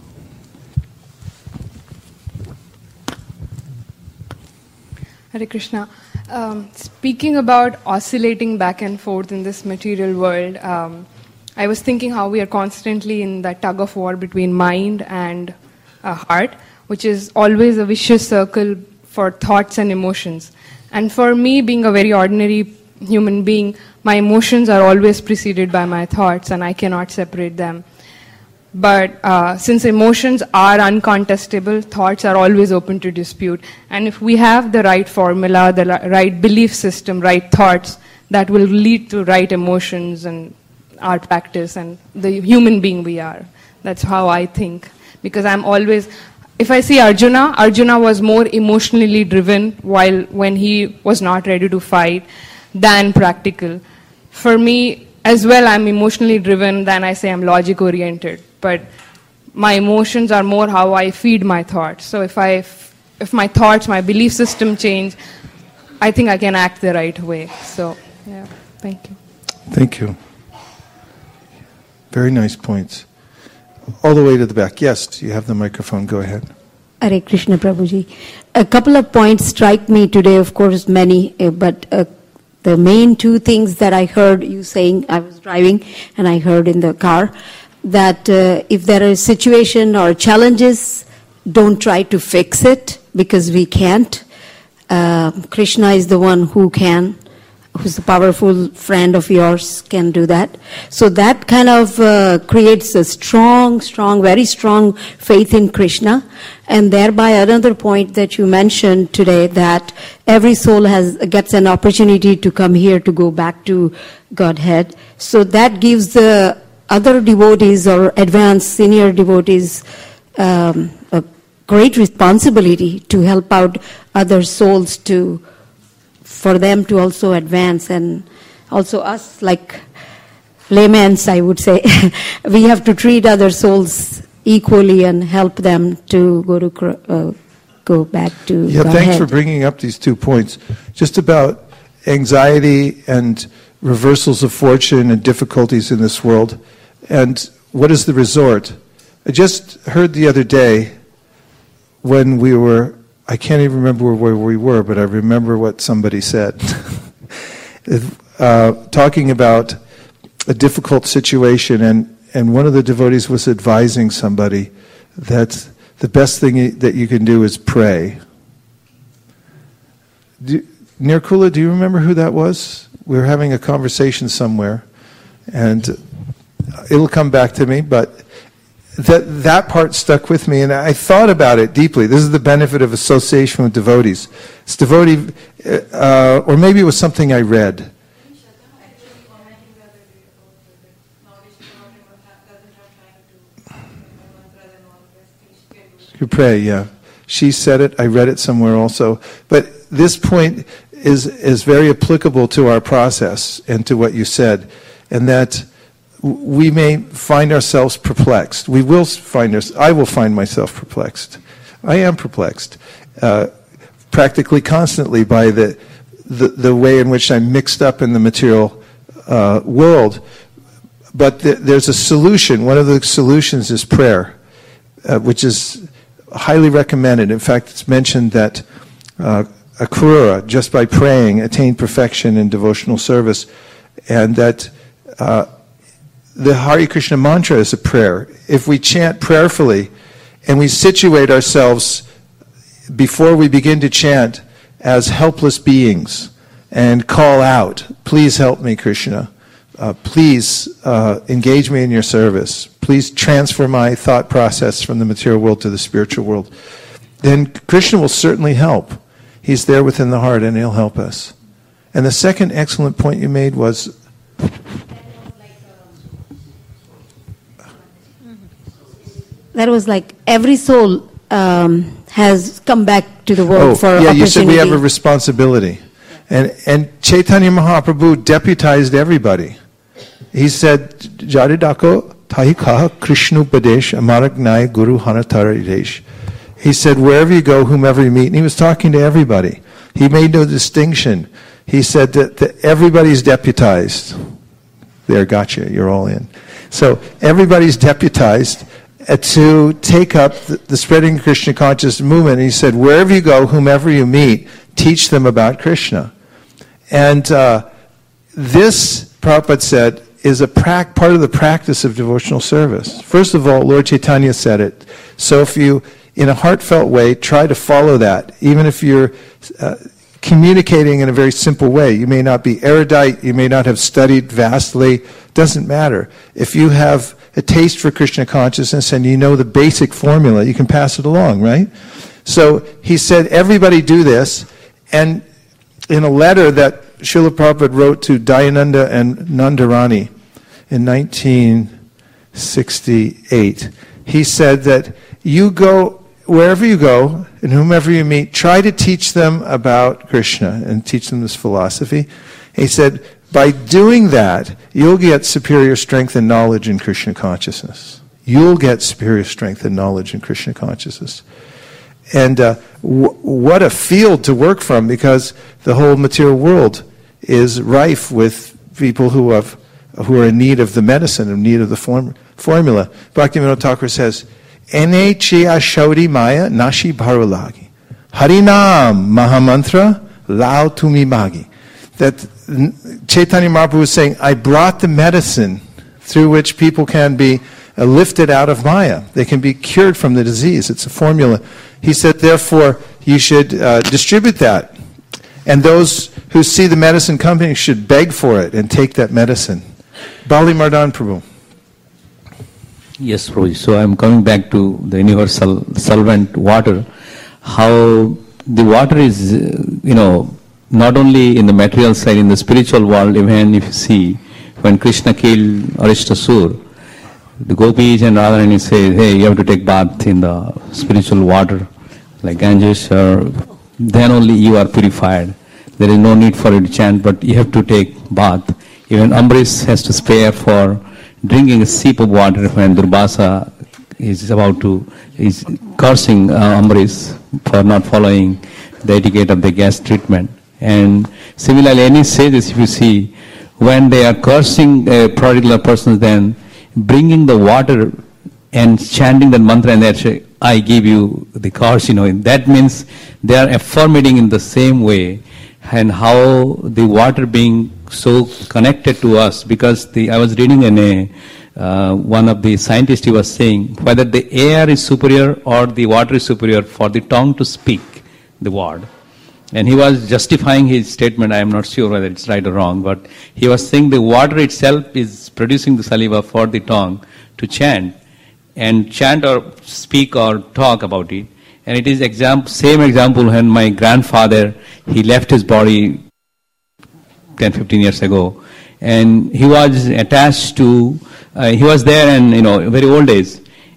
Hare Krishna. Um, speaking about oscillating back and forth in this material world, um, I was thinking how we are constantly in that tug of war between mind and uh, heart, which is always a vicious circle for thoughts and emotions. And for me, being a very ordinary human being, my emotions are always preceded by my thoughts, and I cannot separate them. But uh, since emotions are uncontestable, thoughts are always open to dispute. And if we have the right formula, the right belief system, right thoughts, that will lead to right emotions and our practice and the human being we are. That's how I think. Because I'm always, if I see Arjuna, Arjuna was more emotionally driven while when he was not ready to fight than practical. For me, as well, I'm emotionally driven than I say I'm logic oriented. But my emotions are more how I feed my thoughts. So if I, if my thoughts, my belief system change, I think I can act the right way. So, yeah, thank you. Thank you. Very nice points. All the way to the back. Yes, you have the microphone. Go ahead. Hare Krishna, Prabhuji. A couple of points strike me today, of course, many, uh, but uh, the main two things that I heard you saying, I was driving and I heard in the car, that uh, if there is a situation or challenges, don't try to fix it because we can't. Uh, Krishna is the one who can, who's a powerful friend of yours, can do that. So that kind of uh, creates a strong, strong, very strong faith in Krishna. And thereby another point that you mentioned today, that every soul has gets an opportunity to come here to go back to Godhead. So that gives the other devotees or advanced senior devotees um, a great responsibility to help out other souls to for them to also advance, and also us like laymen, I would say, we have to treat other souls equally and help them to go to uh, go back to Yeah, Godhead. Thanks for bringing up these two points. Just about anxiety and reversals of fortune and difficulties in this world. And what is the resort? I just heard the other day when we were, I can't even remember where we were, but I remember what somebody said. uh, talking about a difficult situation, and, and one of the devotees was advising somebody that the best thing that you can do is pray. Do, Nirkula, do you remember who that was? We were having a conversation somewhere, and it'll come back to me, but that that part stuck with me, and I thought about it deeply. This is the benefit of association with devotees. It's devotee, uh, or maybe it was something I read. You pray, yeah. She said it, I read it somewhere also. But this point is is very applicable to our process and to what you said, and that we may find ourselves perplexed. We will find our, I will find myself perplexed. I am perplexed, uh, practically constantly by the, the the way in which I'm mixed up in the material uh, world. But th- there's a solution. One of the solutions is prayer, uh, which is highly recommended. In fact, it's mentioned that uh, Akrura, just by praying, attained perfection in devotional service, and that uh, the Hare Krishna mantra is a prayer. If we chant prayerfully and we situate ourselves before we begin to chant as helpless beings and call out, please help me, Krishna. Uh, please uh, engage me in your service. Please transfer my thought process from the material world to the spiritual world. Then Krishna will certainly help. He's there within the heart and he'll help us. And the second excellent point you made was... That was like every soul um, has come back to the world oh, for yeah, opportunity. You said we have a responsibility. And, and Chaitanya Mahaprabhu deputized everybody. He said, Jaridako Tahikaha Krishnupadesh Amaragnai Guru Hanataridesh. He said, wherever you go, whomever you meet. And he was talking to everybody. He made no distinction. He said that, that everybody's deputized. There, gotcha, you're all in. So everybody's deputized uh, to take up the, the spreading Krishna consciousness movement. And he said, wherever you go, whomever you meet, teach them about Krishna. And uh, this, Prabhupada said, is a pra- part of the practice of devotional service. First of all, Lord Chaitanya said it. So if you, in a heartfelt way, try to follow that, even if you're uh, communicating in a very simple way. You may not be erudite, you may not have studied vastly, doesn't matter. If you have a taste for Krishna consciousness and you know the basic formula, you can pass it along, right? So he said, everybody do this. And in a letter that Srila Prabhupada wrote to Dayananda and Nandarani in nineteen sixty-eight, he said that you go, wherever you go, and whomever you meet, try to teach them about Krishna and teach them this philosophy. He said, by doing that, you'll get superior strength and knowledge in Krishna consciousness. You'll get superior strength and knowledge in Krishna consciousness. And uh, w- what a field to work from, because the whole material world is rife with people who have who are in need of the medicine, in need of the form, formula. Bhaktivinoda Thakur says, Ene chiya shauri maya nashi bharulagi. Harinam mahamantra lao tumi magi. That Chaitanya Mahaprabhu was saying, I brought the medicine through which people can be uh, lifted out of Maya. They can be cured from the disease. It's a formula. He said, therefore, you should uh, distribute that. And those who see the medicine company should beg for it and take that medicine. Bali Mardan Prabhu. Yes, Prabhuji. So I'm coming back to the universal solvent water. How the water is, uh, you know, not only in the material side, in the spiritual world, even if you see, when Krishna killed Arishtasur, the gopis and Radharani say, hey, you have to take bath in the spiritual water, like Ganges, or then only you are purified. There is no need for you to chant, but you have to take bath. Even Ambrish has to spare for drinking a sip of water when Durvasa is about to, is cursing uh, Ambrish for not following the etiquette of the gas treatment. And similarly, any sages, if you see, when they are cursing a particular person, then bringing the water and chanting that mantra, and they say, I give you the curse, you know, that means they are affirming in the same way. And how the water being so connected to us, because the I was reading in a uh, one of the scientists, he was saying whether the air is superior or the water is superior for the tongue to speak the word. And he was justifying his statement. I am not sure whether it's right or wrong, but he was saying the water itself is producing the saliva for the tongue to chant, and chant or speak or talk about it. And it is example, same example when my grandfather, he left his body ten, fifteen years ago, and he was attached to, uh, he was there in, you know, very old days,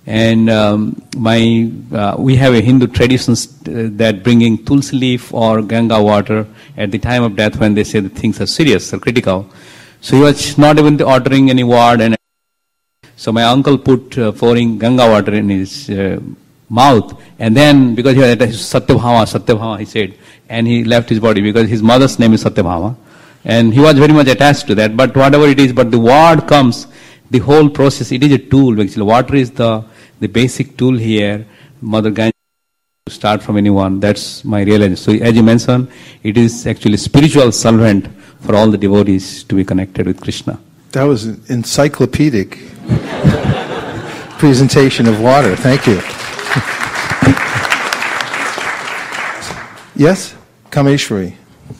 And um, my uh, we have a Hindu tradition that bringing tulsi leaf or Ganga water at the time of death when they say that things are serious or critical. So he was not even ordering any word, and so my uncle put uh, pouring Ganga water in his uh, mouth, and then because he had Satyabhama, Satyabhama, he said, and he left his body because his mother's name is Satyabhama, and he was very much attached to that. But whatever it is, but the word comes, the whole process, it is a tool. Actually, water is the the basic tool here. Mother Ganga to start from anyone. That's my realization. So as you mentioned, it is actually spiritual solvent for all the devotees to be connected with Krishna. That was an encyclopedic presentation of water. Thank you. Yes, Kameshwari.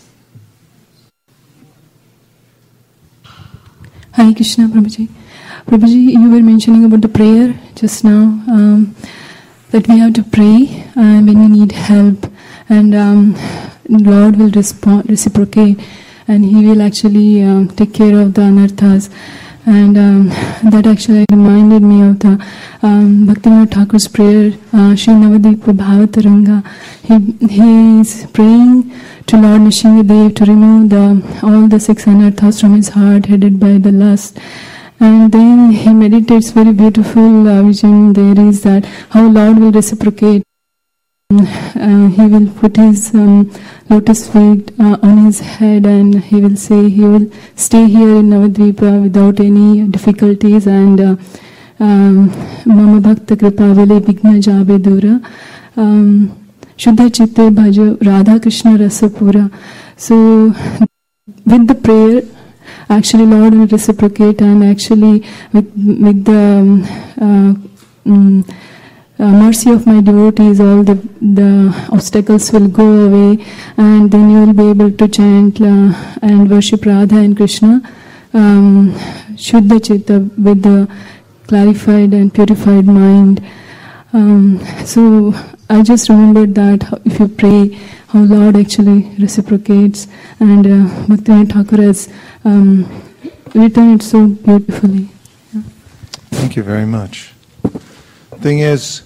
Hare Krishna, Prabhuji. Prabhuji, you were mentioning about the prayer just now, um, that we have to pray uh, when we need help, and um, Lord will respond, reciprocate, and He will actually um, take care of the anarthas. And um, that actually reminded me of the um, Bhaktivinoda Thakur's prayer, uh, Shri Navadvipa Bhavataranga. He, he is praying to Lord Nrsimhadev to remove the, all the six anarthas from his heart headed by the lust. And then he meditates very beautiful uh, vision there is that how Lord will reciprocate. Uh, he will put his um, lotus feet uh, on his head, and he will say he will stay here in Navadvipa without any difficulties, and uh, um, Mama Bhakta Kripa Vile Vigna Jabe Dura Shuddha Chitte Bhajo Radha Krishna Rasapura. So with the prayer, actually Lord will reciprocate, and actually with, with the um, uh, um, Uh, mercy of my devotees, all the, the obstacles will go away, and then you will be able to chant uh, and worship Radha and Krishna um, Shuddha Chitta, with the clarified and purified mind. Um, so I just remembered that if you pray, how Lord actually reciprocates, and uh, Bhaktivinoda Thakur has um, written it so beautifully. Yeah. Thank you very much. Thing is,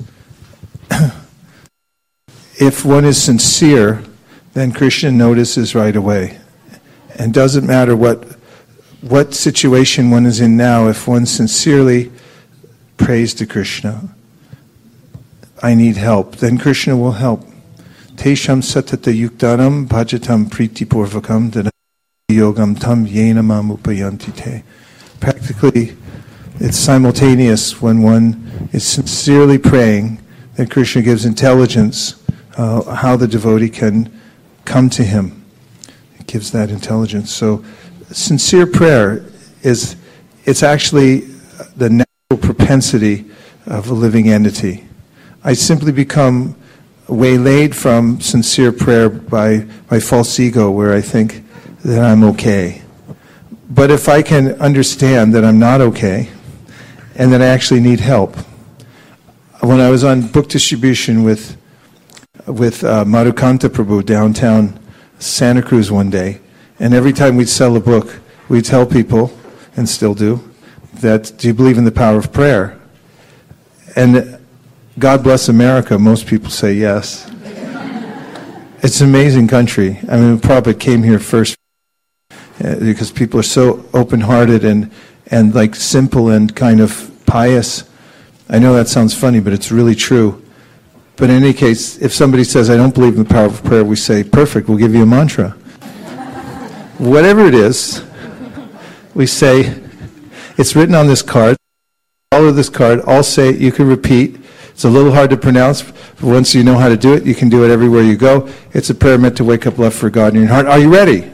if one is sincere, then Krishna notices right away. And doesn't matter what what situation one is in now, if one sincerely prays to Krishna, I need help, then Krishna will help. Tesham satata yuktanam bhajatam priti purvakam yogam tam yena mam upayanti te. Practically, it's simultaneous when one is sincerely praying that Krishna gives intelligence uh, how the devotee can come to him. It gives that intelligence. So sincere prayer is, it's actually the natural propensity of a living entity. I simply become waylaid from sincere prayer by, by false ego, where I think that I'm okay. But if I can understand that I'm not okay, and that I actually need help. When I was on book distribution with with uh, Madhukanta Prabhu downtown Santa Cruz one day, and every time we'd sell a book, we'd tell people, and still do, that, do you believe in the power of prayer? And God bless America, most people say yes. It's an amazing country. I mean, Prabhupada came here first uh, because people are so open-hearted and and like simple and kind of pious. I know that sounds funny, but it's really true. But in any case, if somebody says, I don't believe in the power of prayer, we say, perfect, we'll give you a mantra. Whatever it is, we say, it's written on this card. Follow this card. I'll say it. You can repeat. It's a little hard to pronounce, but once you know how to do it, you can do it everywhere you go. It's a prayer meant to wake up love for God in your heart. Are you ready?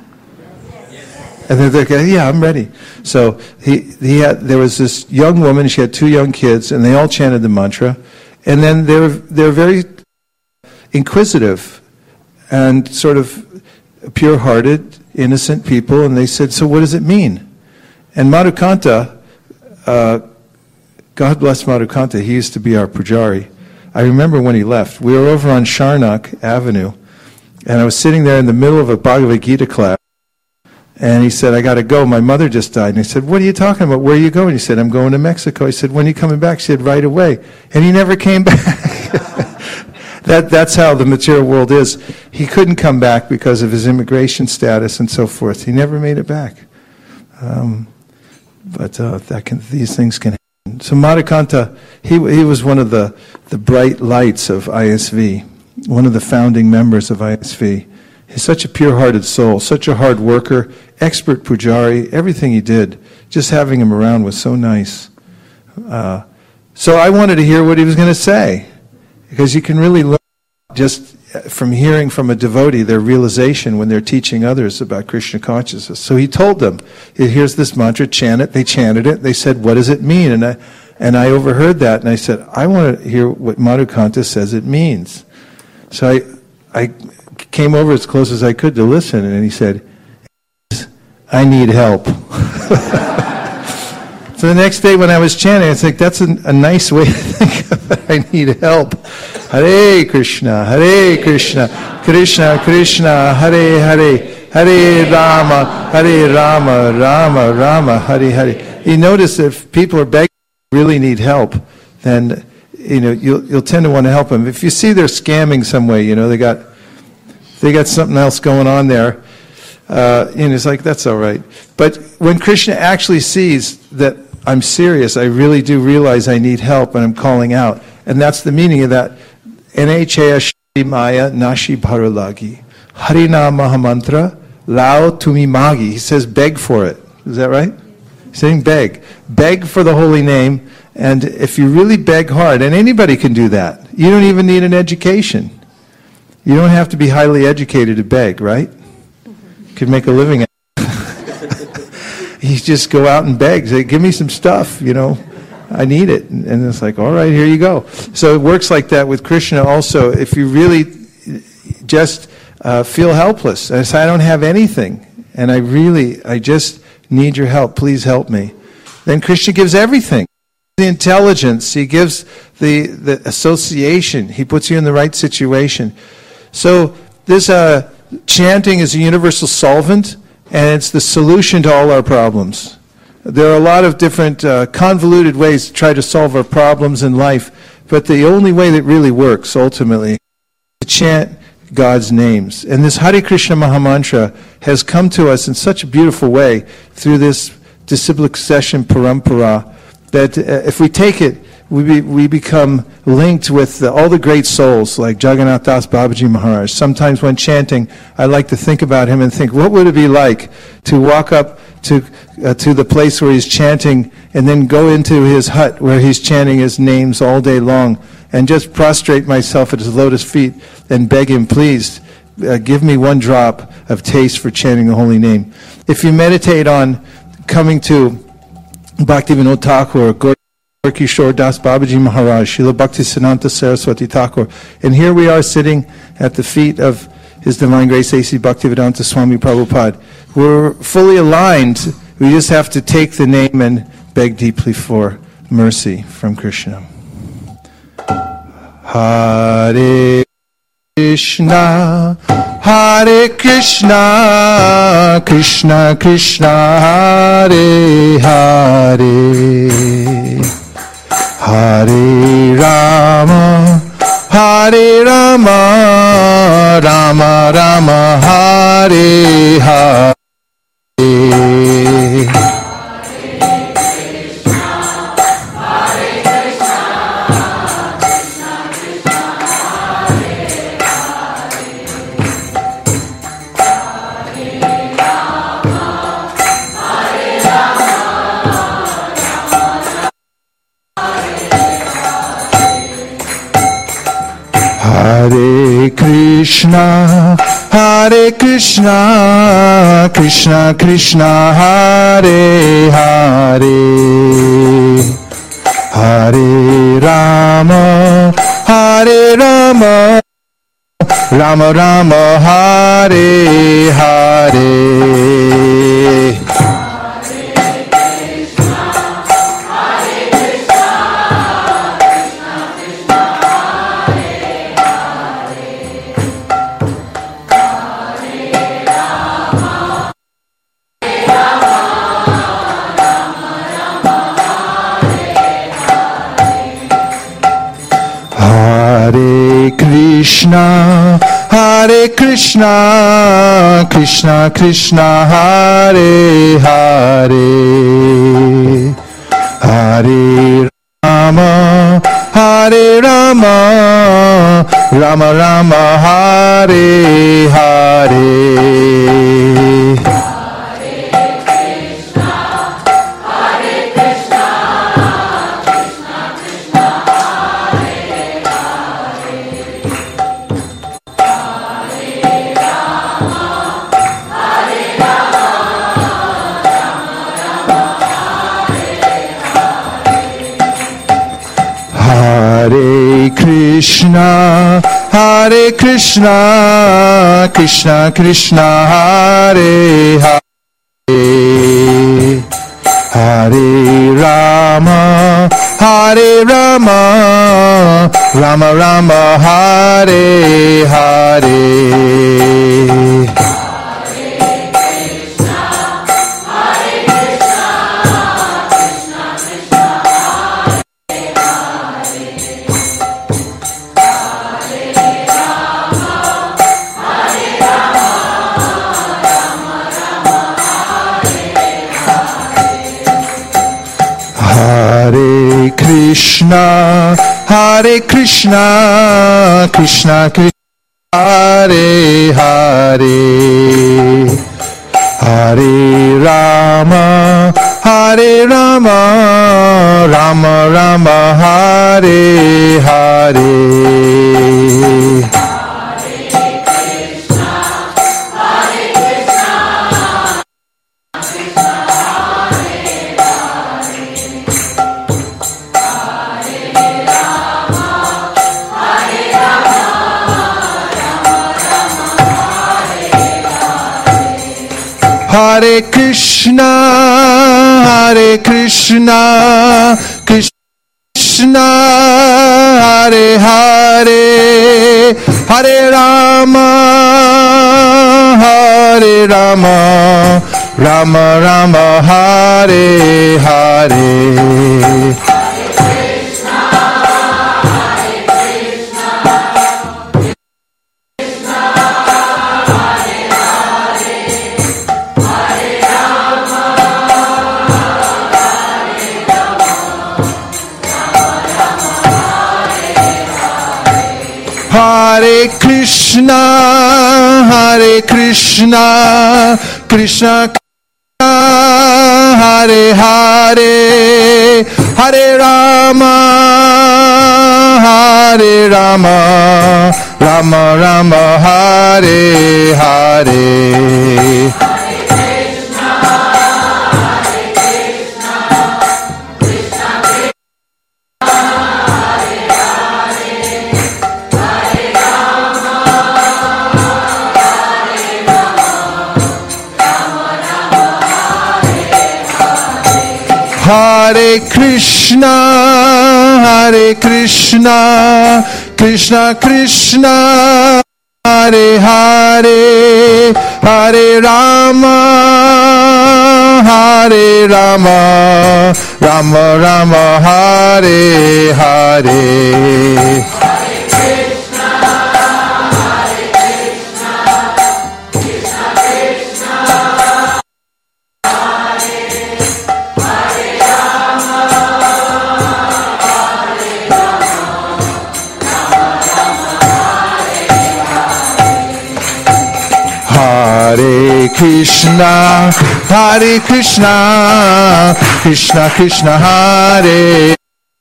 And then they're like, yeah, I'm ready. So he, he had, there was this young woman, she had two young kids, and they all chanted the mantra. And then they were, they were very inquisitive and sort of pure-hearted, innocent people, and they said, so what does it mean? And Madhukanta, uh, God bless Madhukanta, he used to be our pujari. I remember when he left. We were over on Sharnak Avenue, and I was sitting there in the middle of a Bhagavad Gita class, And he said, I got to go. My mother just died. And he said, what are you talking about? Where are you going? He said, I'm going to Mexico. He said, when are you coming back? She said, right away. And he never came back. that That's how the material world is. He couldn't come back because of his immigration status and so forth. He never made it back. Um, but uh, that can, these things can happen. So Madhukanta, he, he was one of the, the bright lights of I S V, one of the founding members of I S V. He's such a pure-hearted soul, such a hard worker, expert pujari, everything he did. Just having him around was so nice. Uh, so I wanted to hear what he was going to say, because you can really learn just from hearing from a devotee their realization when they're teaching others about Krishna consciousness. So he told them, here's this mantra, chant it. They chanted it. They said, what does it mean? And I, and I overheard that, and I said, I want to hear what Madhukanta says it means. So I, I came over as close as I could to listen, and he said, I need help. So the next day when I was chanting, I was like, that's a, a nice way to think of it. I need help. Hare Krishna, Hare Krishna, Krishna Krishna, Hare Hare, Hare Rama, Hare Rama, Rama Rama, Hare Hare. You notice if people are begging, really need help, then you know you'll you'll tend to want to help them. If you see they're scamming some way, you know they got they got something else going on there, uh, and it's like that's all right. But when Krishna actually sees that I'm serious, I really do realize I need help, and I'm calling out, and that's the meaning of that. Enechaya Shri Maya Nashi Bharalagi Harina Mahamantra Lao Tumi Magi. He says beg for it. Is that right? He's saying beg. Beg for the holy name. And if you really beg hard, and anybody can do that, you don't even need an education. You don't have to be highly educated to beg, right? You could make a living at it. You just go out and beg. Say, give me some stuff, you know. I need it. And it's like, all right, here you go. So it works like that with Krishna also. If you really just uh, feel helpless, and say, I don't have anything, and I really, I just need your help, please help me, then Krishna gives everything. The intelligence, he gives the, the association, he puts you in the right situation. So this uh, chanting is a universal solvent, and it's the solution to all our problems. There are a lot of different uh, convoluted ways to try to solve our problems in life, but the only way that really works, ultimately, is to chant God's names. And this Hare Krishna Mahamantra has come to us in such a beautiful way through this disciplic session parampara, that uh, if we take it, we be, we become linked with the, all the great souls like Jagannath Das Babaji Maharaj. Sometimes when chanting, I like to think about him and think, what would it be like to walk up to uh, to the place where he's chanting and then go into his hut where he's chanting his names all day long and just prostrate myself at his lotus feet and beg him, please, uh, give me one drop of taste for chanting the holy name. If you meditate on coming to Bhaktivinoda Thakur, Gorkishore Das Babaji Maharaj, Srila Bhaktisiddhanta Saraswati Thakur, and here we are sitting at the feet of His Divine Grace A C Bhaktivedanta Swami Prabhupada. We're fully aligned. We just have to take the name and beg deeply for mercy from Krishna. Hare Krishna, Hare Krishna, Krishna Krishna, Hare Hare, Hare Rama, Hare Rama, Rama Rama, Hare Hare. Hare Krishna, Hare Krishna, Krishna Krishna, Hare Hare, Hare Rama, Hare Rama, Rama Rama, Hare Hare. Krishna, Hare Krishna, Krishna Krishna, Hare Hare, Hare Rama, Hare Rama, Rama Rama, Hare Hare. Hare Krishna, Hare Krishna, Krishna Krishna, Hare Hare, Hare Rama, Hare Rama, Rama Rama, Hare Hare. Hare Krishna, Hare Krishna, Krishna Krishna, Hare Hare, Hare Rama, Hare Rama, Rama Rama, Hare Hare. Hare Krishna, Hare Krishna, Krishna Hare Hare, Hare Rama, Hare Rama, Rama Rama, Hare Hare. Hare Krishna, Hare Krishna, Krishna Krishna, Hare Hare, Hare Rama, Hare Rama, Rama Rama, Hare Hare. Hare Krishna, Hare Krishna, Krishna Krishna, Hare Hare, Hare Rama, Hare Rama, Rama Rama, Hare Hare. Hare Krishna, Hare Krishna, Krishna Krishna, Hare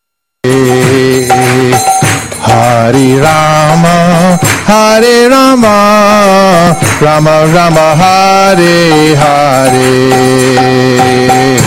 Hare Rama, Hare Rama, Rama Rama, Hare Hare.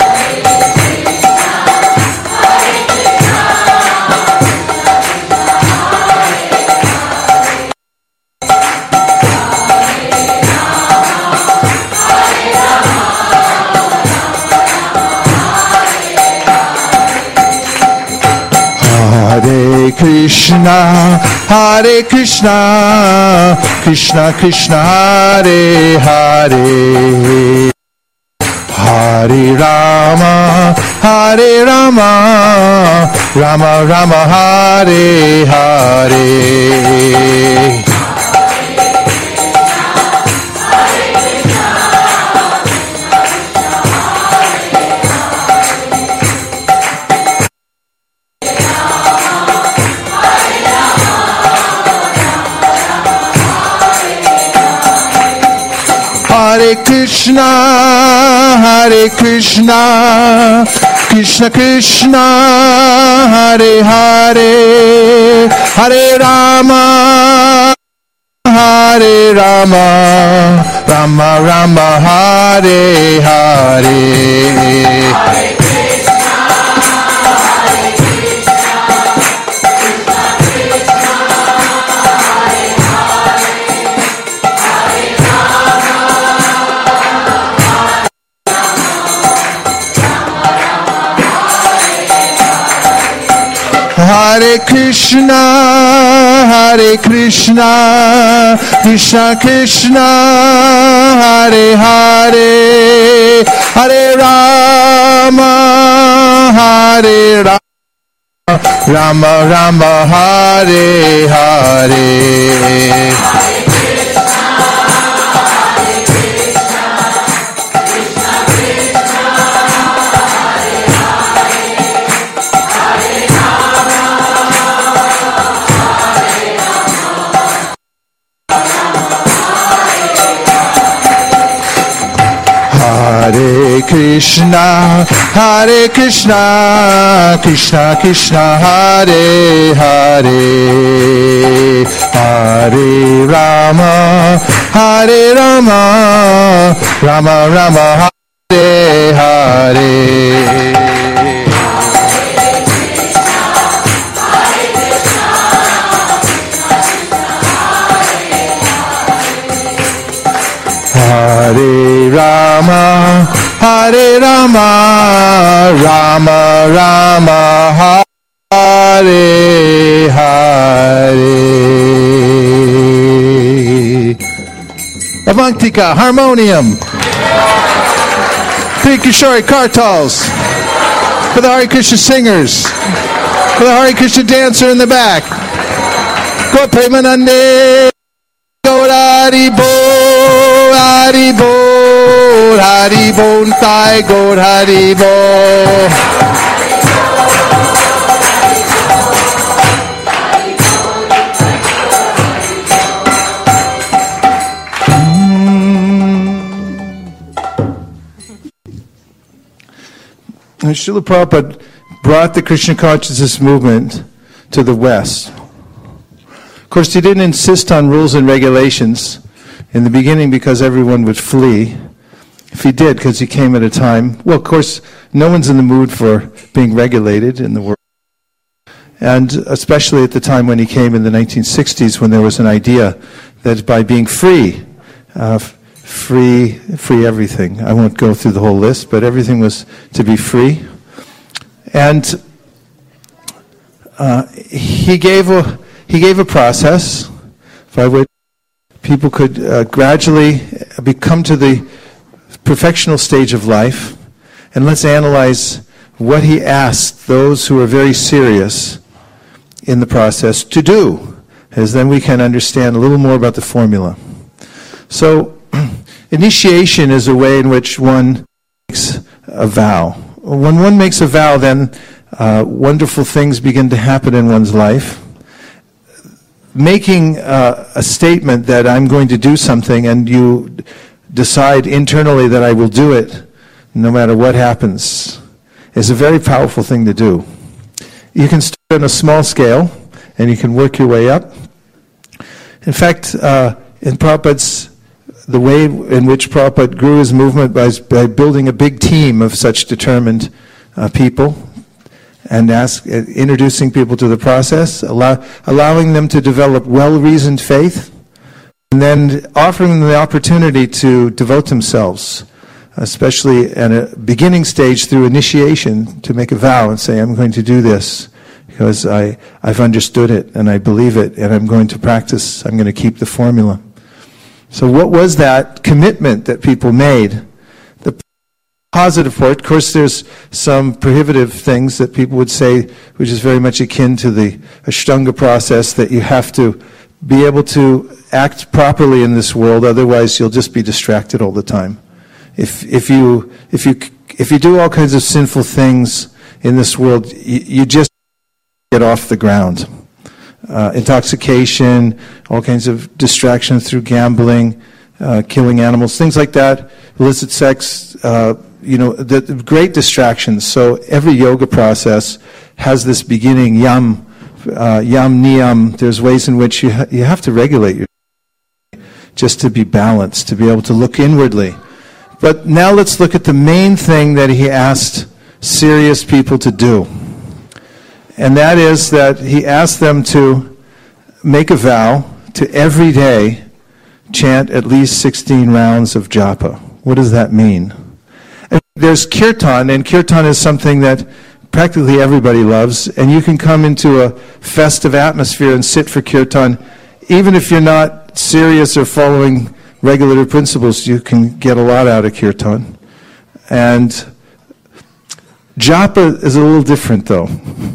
Hare Krishna, Hare Krishna, Krishna Krishna, Hare Hare, Hare Rama, Hare Rama, Rama Rama, Hare Hare. Hare Krishna, Hare Krishna, Krishna Krishna, Hare Hare, Hare Rama, Hare Rama, Rama Rama, Hare Hare. Hare Krishna, Hare Krishna, Krishna Krishna, Hare Hare, Hare Rama, Hare Rama, Rama Rama, Hare Hare. Hare Krishna, Hare Krishna, Krishna Krishna, Hare Hare, Hare Rama, Hare Rama, Rama Rama, Hare Hare. Hare Rama, Hare Rama, Rama Rama, Hare Hare. Avantika, harmonium. Three Kishore Kartals. For the Hare Krishna singers. For the Hare Krishna dancer in the back. Go Premanande. Go Hari Bo. Hari Bol, Hari Bol, Thai Gaur Hari Bol. And Srila Prabhupada brought the Krishna consciousness movement to the West. Of course, he didn't insist on rules and regulations in the beginning because everyone would flee. If he did, because he came at a time, well, of course, no one's in the mood for being regulated in the world. And especially at the time when he came in the nineteen sixties, when there was an idea that by being free, uh, free, free everything. I won't go through the whole list, but everything was to be free. And uh, he gave a he gave a process by which people could uh, gradually become to the perfectional stage of life. And let's analyze what he asked those who are very serious in the process to do, as then we can understand a little more about the formula. So, initiation is a way in which one makes a vow. When one makes a vow, then uh, wonderful things begin to happen in one's life. Making uh, a statement that I'm going to do something and you decide internally that I will do it no matter what happens is a very powerful thing to do. You can start on a small scale and you can work your way up. In fact, uh, in Prabhupada's, the way in which Prabhupada grew his movement was by building a big team of such determined uh, people and ask, uh, introducing people to the process, allow, allowing them to develop well-reasoned faith, and then offering them the opportunity to devote themselves, especially at a beginning stage through initiation, to make a vow and say, I'm going to do this because I, I've understood it and I believe it and I'm going to practice, I'm going to keep the formula. So what was that commitment that people made? The positive part. Of course, there's some prohibitive things that people would say, which is very much akin to the Ashtanga process, that you have to be able to act properly in this world, otherwise you'll just be distracted all the time. If if you if you if you do all kinds of sinful things in this world, you, you just get off the ground. Uh, intoxication, all kinds of distractions through gambling, uh, killing animals, things like that, illicit sex, uh, you know, the, the great distractions. So every yoga process has this beginning, yam, uh, yam niyam. There's ways in which you ha- you have to regulate your just to be balanced, to be able to look inwardly. But now let's look at the main thing that he asked serious people to do. And that is that he asked them to make a vow to every day chant at least sixteen rounds of japa. What does that mean? And there's kirtan, and kirtan is something that practically everybody loves, and you can come into a festive atmosphere and sit for kirtan. Even if you're not serious or following regular principles, you can get a lot out of kirtan. And japa is a little different, though.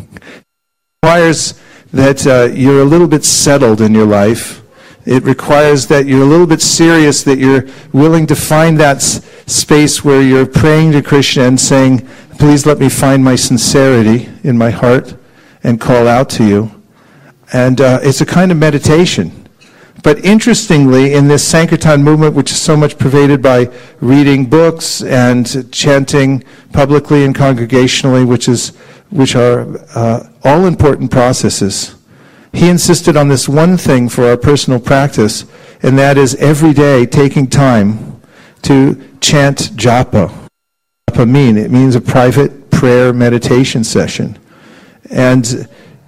It requires that uh, you're a little bit settled in your life. It requires that you're a little bit serious, that you're willing to find that s- space where you're praying to Krishna and saying, please let me find my sincerity in my heart and call out to you. And uh, it's a kind of meditation. But interestingly, in this Sankirtan movement, which is so much pervaded by reading books and chanting publicly and congregationally, which is which are uh, all important processes, he insisted on this one thing for our personal practice, and that is every day taking time to chant japa. Japa mean? It means a private prayer meditation session. And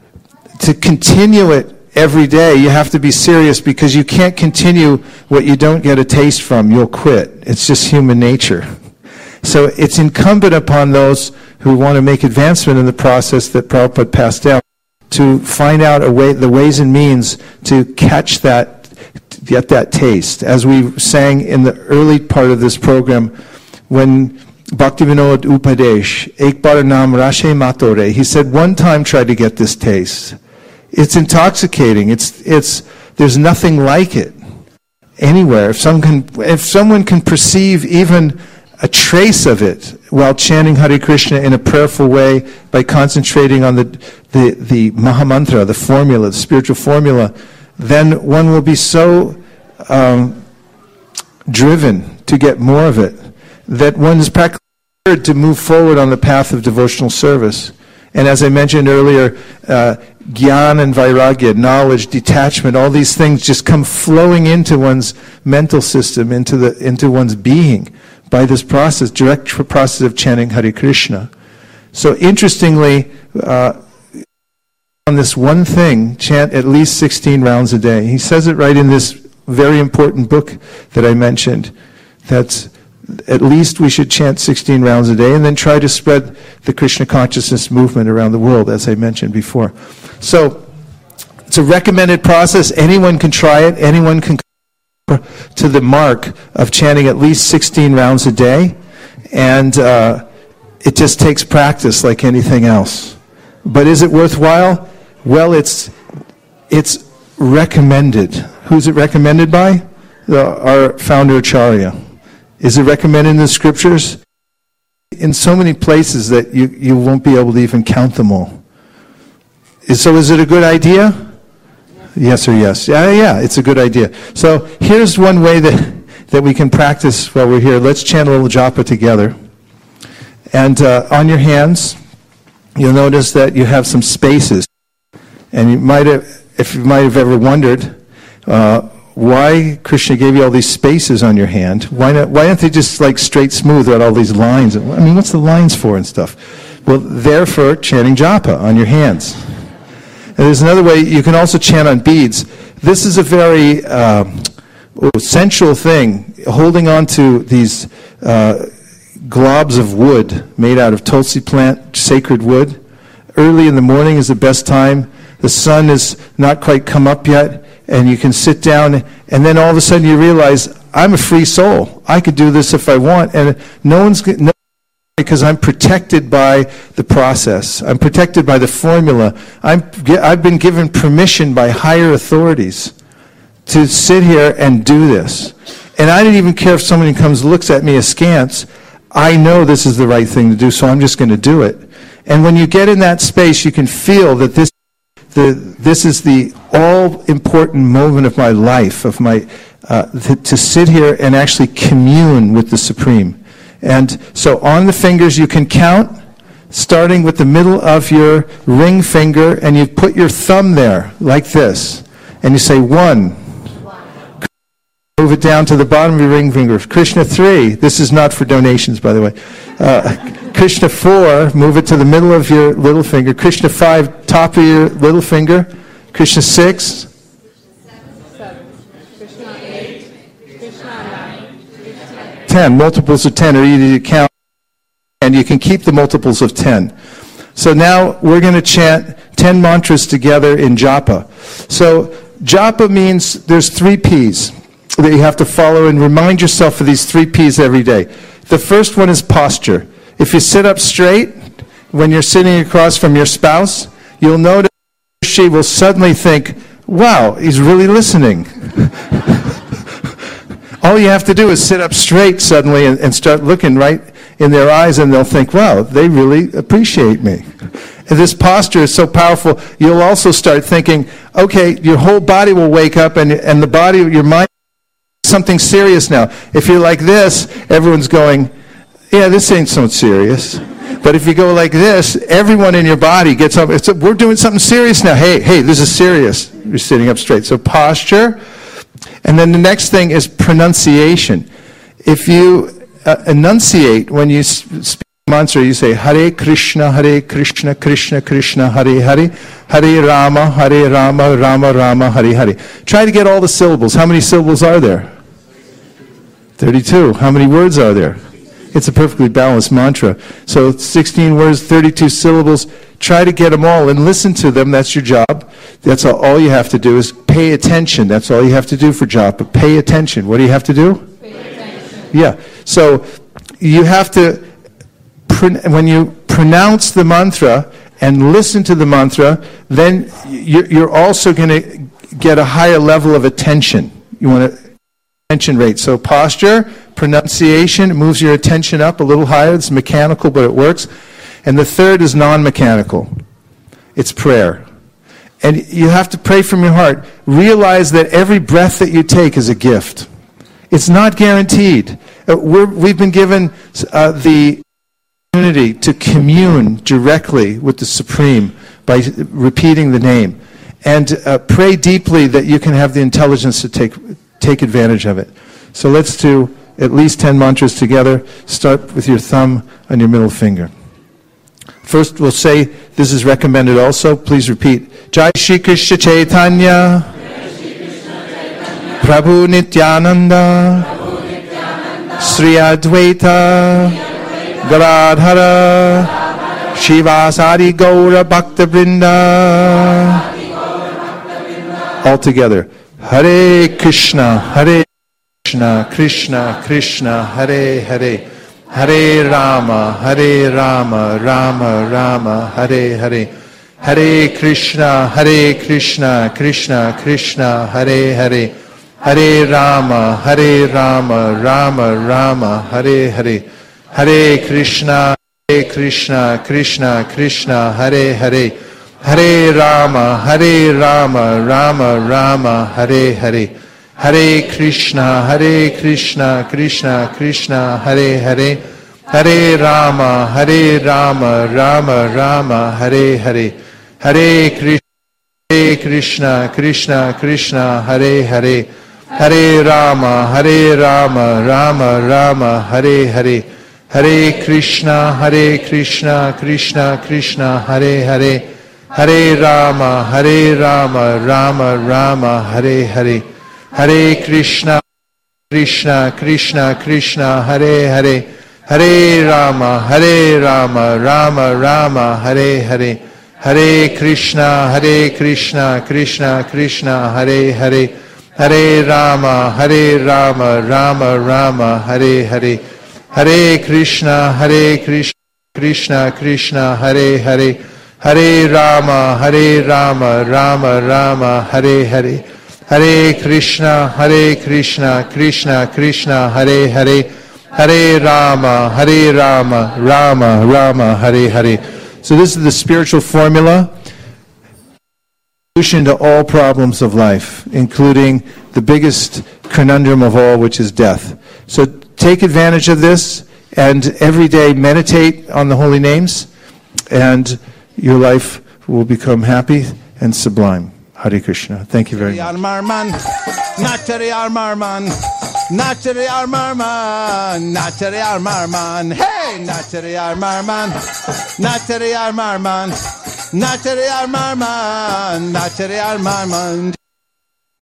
to continue it every day, you have to be serious, because you can't continue what you don't get a taste from. You'll quit. It's just human nature. So it's incumbent upon those who want to make advancement in the process that Prabhupada passed down to find out a way, the ways and means to catch that, to get that taste. As we sang in the early part of this program, when Bhaktivinoda Upadesh, Ek bar naam rashe matore, he said, one time try to get this taste. It's intoxicating. It's it's there's nothing like it anywhere. If someone can, if someone can perceive even a trace of it while chanting Hare Krishna in a prayerful way by concentrating on the the the Mahamantra, the formula, the spiritual formula, then one will be so um, driven to get more of it that one is practically prepared to move forward on the path of devotional service. And as I mentioned earlier, uh, Gyan and Vairagya, knowledge, detachment, all these things just come flowing into one's mental system, into the into one's being by this process, direct process of chanting Hare Krishna. So interestingly, uh, on this one thing, chant at least sixteen rounds a day. He says it right in this very important book that I mentioned, that at least we should chant sixteen rounds a day, and then try to spread the Krishna consciousness movement around the world, as I mentioned before. So it's a recommended process. Anyone can try it. Anyone can come to the mark of chanting at least sixteen rounds a day, and uh, it just takes practice like anything else. But is it worthwhile? Well, it's it's recommended. Who's it recommended by? The, our founder Acharya. Is it recommended in the scriptures? In so many places that you, you won't be able to even count them all. Is, so is it a good idea? Yes or yes? Yeah, yeah, it's a good idea. So here's one way that, that we can practice while we're here. Let's chant a little japa together. And uh, on your hands, you'll notice that you have some spaces. And you might have, if you might have ever wondered, uh, why Krishna gave you all these spaces on your hand. Why not? Why aren't they just like straight smooth without all these lines? I mean, what's the lines for and stuff? Well, they're for chanting japa on your hands. And there's another way. You can also chant on beads. This is a very uh, sensual thing, holding on to these uh, globs of wood made out of tulsi plant, sacred wood. Early in the morning is the best time. The sun is not quite come up yet. And you can sit down, and then all of a sudden you realize, I'm a free soul. I could do this if I want, and no one's no because I'm protected by the process. I'm protected by the formula. I'm, I've been given permission by higher authorities to sit here and do this. And I didn't even care if somebody comes and looks at me askance. I know this is the right thing to do, so I'm just going to do it. And when you get in that space, you can feel that this, the, this is the all-important moment of my life, of my, uh, to, to sit here and actually commune with the Supreme. And so on the fingers you can count, starting with the middle of your ring finger, and you put your thumb there, like this. And you say one. Move it down to the bottom of your ring finger. Krishna three. This is not for donations, by the way. Uh, Krishna four. Move it to the middle of your little finger. Krishna five. Top of your little finger. Krishna six. ten. Multiples of ten are easy to count, and you can keep the multiples of ten. So now we're going to chant ten mantras together in japa. So japa means there's three P's that you have to follow, and remind yourself of these three P's every day. The first one is posture. If you sit up straight when you're sitting across from your spouse, you'll notice she will suddenly think, wow, he's really listening. All you have to do is sit up straight suddenly and, and start looking right in their eyes, and they'll think, wow, they really appreciate me. And this posture is so powerful. You'll also start thinking, okay, your whole body will wake up, and, and the body, your mind, something serious now. If you're like this, everyone's going, yeah, this ain't so serious. But if you go like this, everyone in your body gets up. It's a, we're doing something serious now. Hey, hey, this is serious. You're sitting up straight. So posture. And then the next thing is pronunciation. If you uh, enunciate when you speak the mantra, you say Hare Krishna, Hare Krishna, Krishna Krishna, Hare Hare, Hare Rama, Hare Rama, Rama Rama, Hare Hare. Try to get all the syllables. How many syllables are there? thirty-two. How many words are there? It's a perfectly balanced mantra. So sixteen words, thirty-two syllables. Try to get them all and listen to them. That's your job. That's all, all you have to do is pay attention. That's all you have to do for japa. Pay attention. What do you have to do? Pay attention. Yeah. So you have to, when you pronounce the mantra and listen to the mantra, then you're also going to get a higher level of attention. You want to attention rate. So posture, pronunciation, moves your attention up a little higher. It's mechanical, but it works. And the third is non-mechanical. It's prayer. And you have to pray from your heart. Realize that every breath that you take is a gift. It's not guaranteed. Uh, we're, we've been given uh, the opportunity to commune directly with the Supreme by repeating the name. And uh, pray deeply that you can have the intelligence to take, take advantage of it. So let's do at least ten mantras together. Start with your thumb on your middle finger. First, we'll say, this is recommended also, please repeat. Jai Shri Krishna Chaitanya, Prabhu Nityananda, Sri Advaita, Gadadhara, Shivasari Gaura Bhakta Vrinda. All together. Hare Krishna, Hare Krishna, Krishna Krishna, Hare Hare. Hare Rama, Hare Rama, Rama Rama, Hare Hare. Hare Krishna, Hare Krishna, Krishna Krishna, Hare Hare. Hare Rama, Hare Rama, Rama Rama, Hare Hare. Hare Krishna, Hare Krishna, Krishna Krishna, Hare Hare. Hare Rama, Hare Rama, Rama Rama, Hare Hare. Hare Krishna, Hare Krishna, Krishna Krishna, Hare Hare. Hare Rama, Hare Rama, Rama Rama, Hare Hare. Hare Krishna, Hare Krishna, Krishna Krishna, Hare Hare. Hare Rama, Hare Rama, Rama Rama, Hare Hare. Hare Krishna, Hare Krishna, Krishna Krishna, Hare Hare. Hare Rama, Hare Rama, Rama Rama, Hare Hare. Hare Krishna, Krishna Krishna, Krishna Hare Hare. Hare Rama, Hare Rama, Rama Rama, Hare Hare. Hare Krishna, Hare Krishna, Krishna Krishna, Hare Hare. Hare Rama, Hare Rama, Rama Rama, Hare Hare. Hare Krishna, Hare Krishna, Krishna Krishna, Hare Hare, Hare Rama, Hare Rama, Rama Rama, Hare Hare, Hare Krishna, Hare Krishna, Krishna Krishna, Hare Hare, Hare Rama, Hare Rama, Rama Rama, Hare Hare. So this is the spiritual formula, solution to all problems of life, including the biggest conundrum of all, which is death. So take advantage of this, and every day meditate on the holy names, and your life will become happy and sublime. Hare Krishna. Thank you very much. Natari Armarman, Natari Armarman, Natari Armarman, hey, Natari Armarman, Natari Armarman, Natari Armarman, Natari Armarman.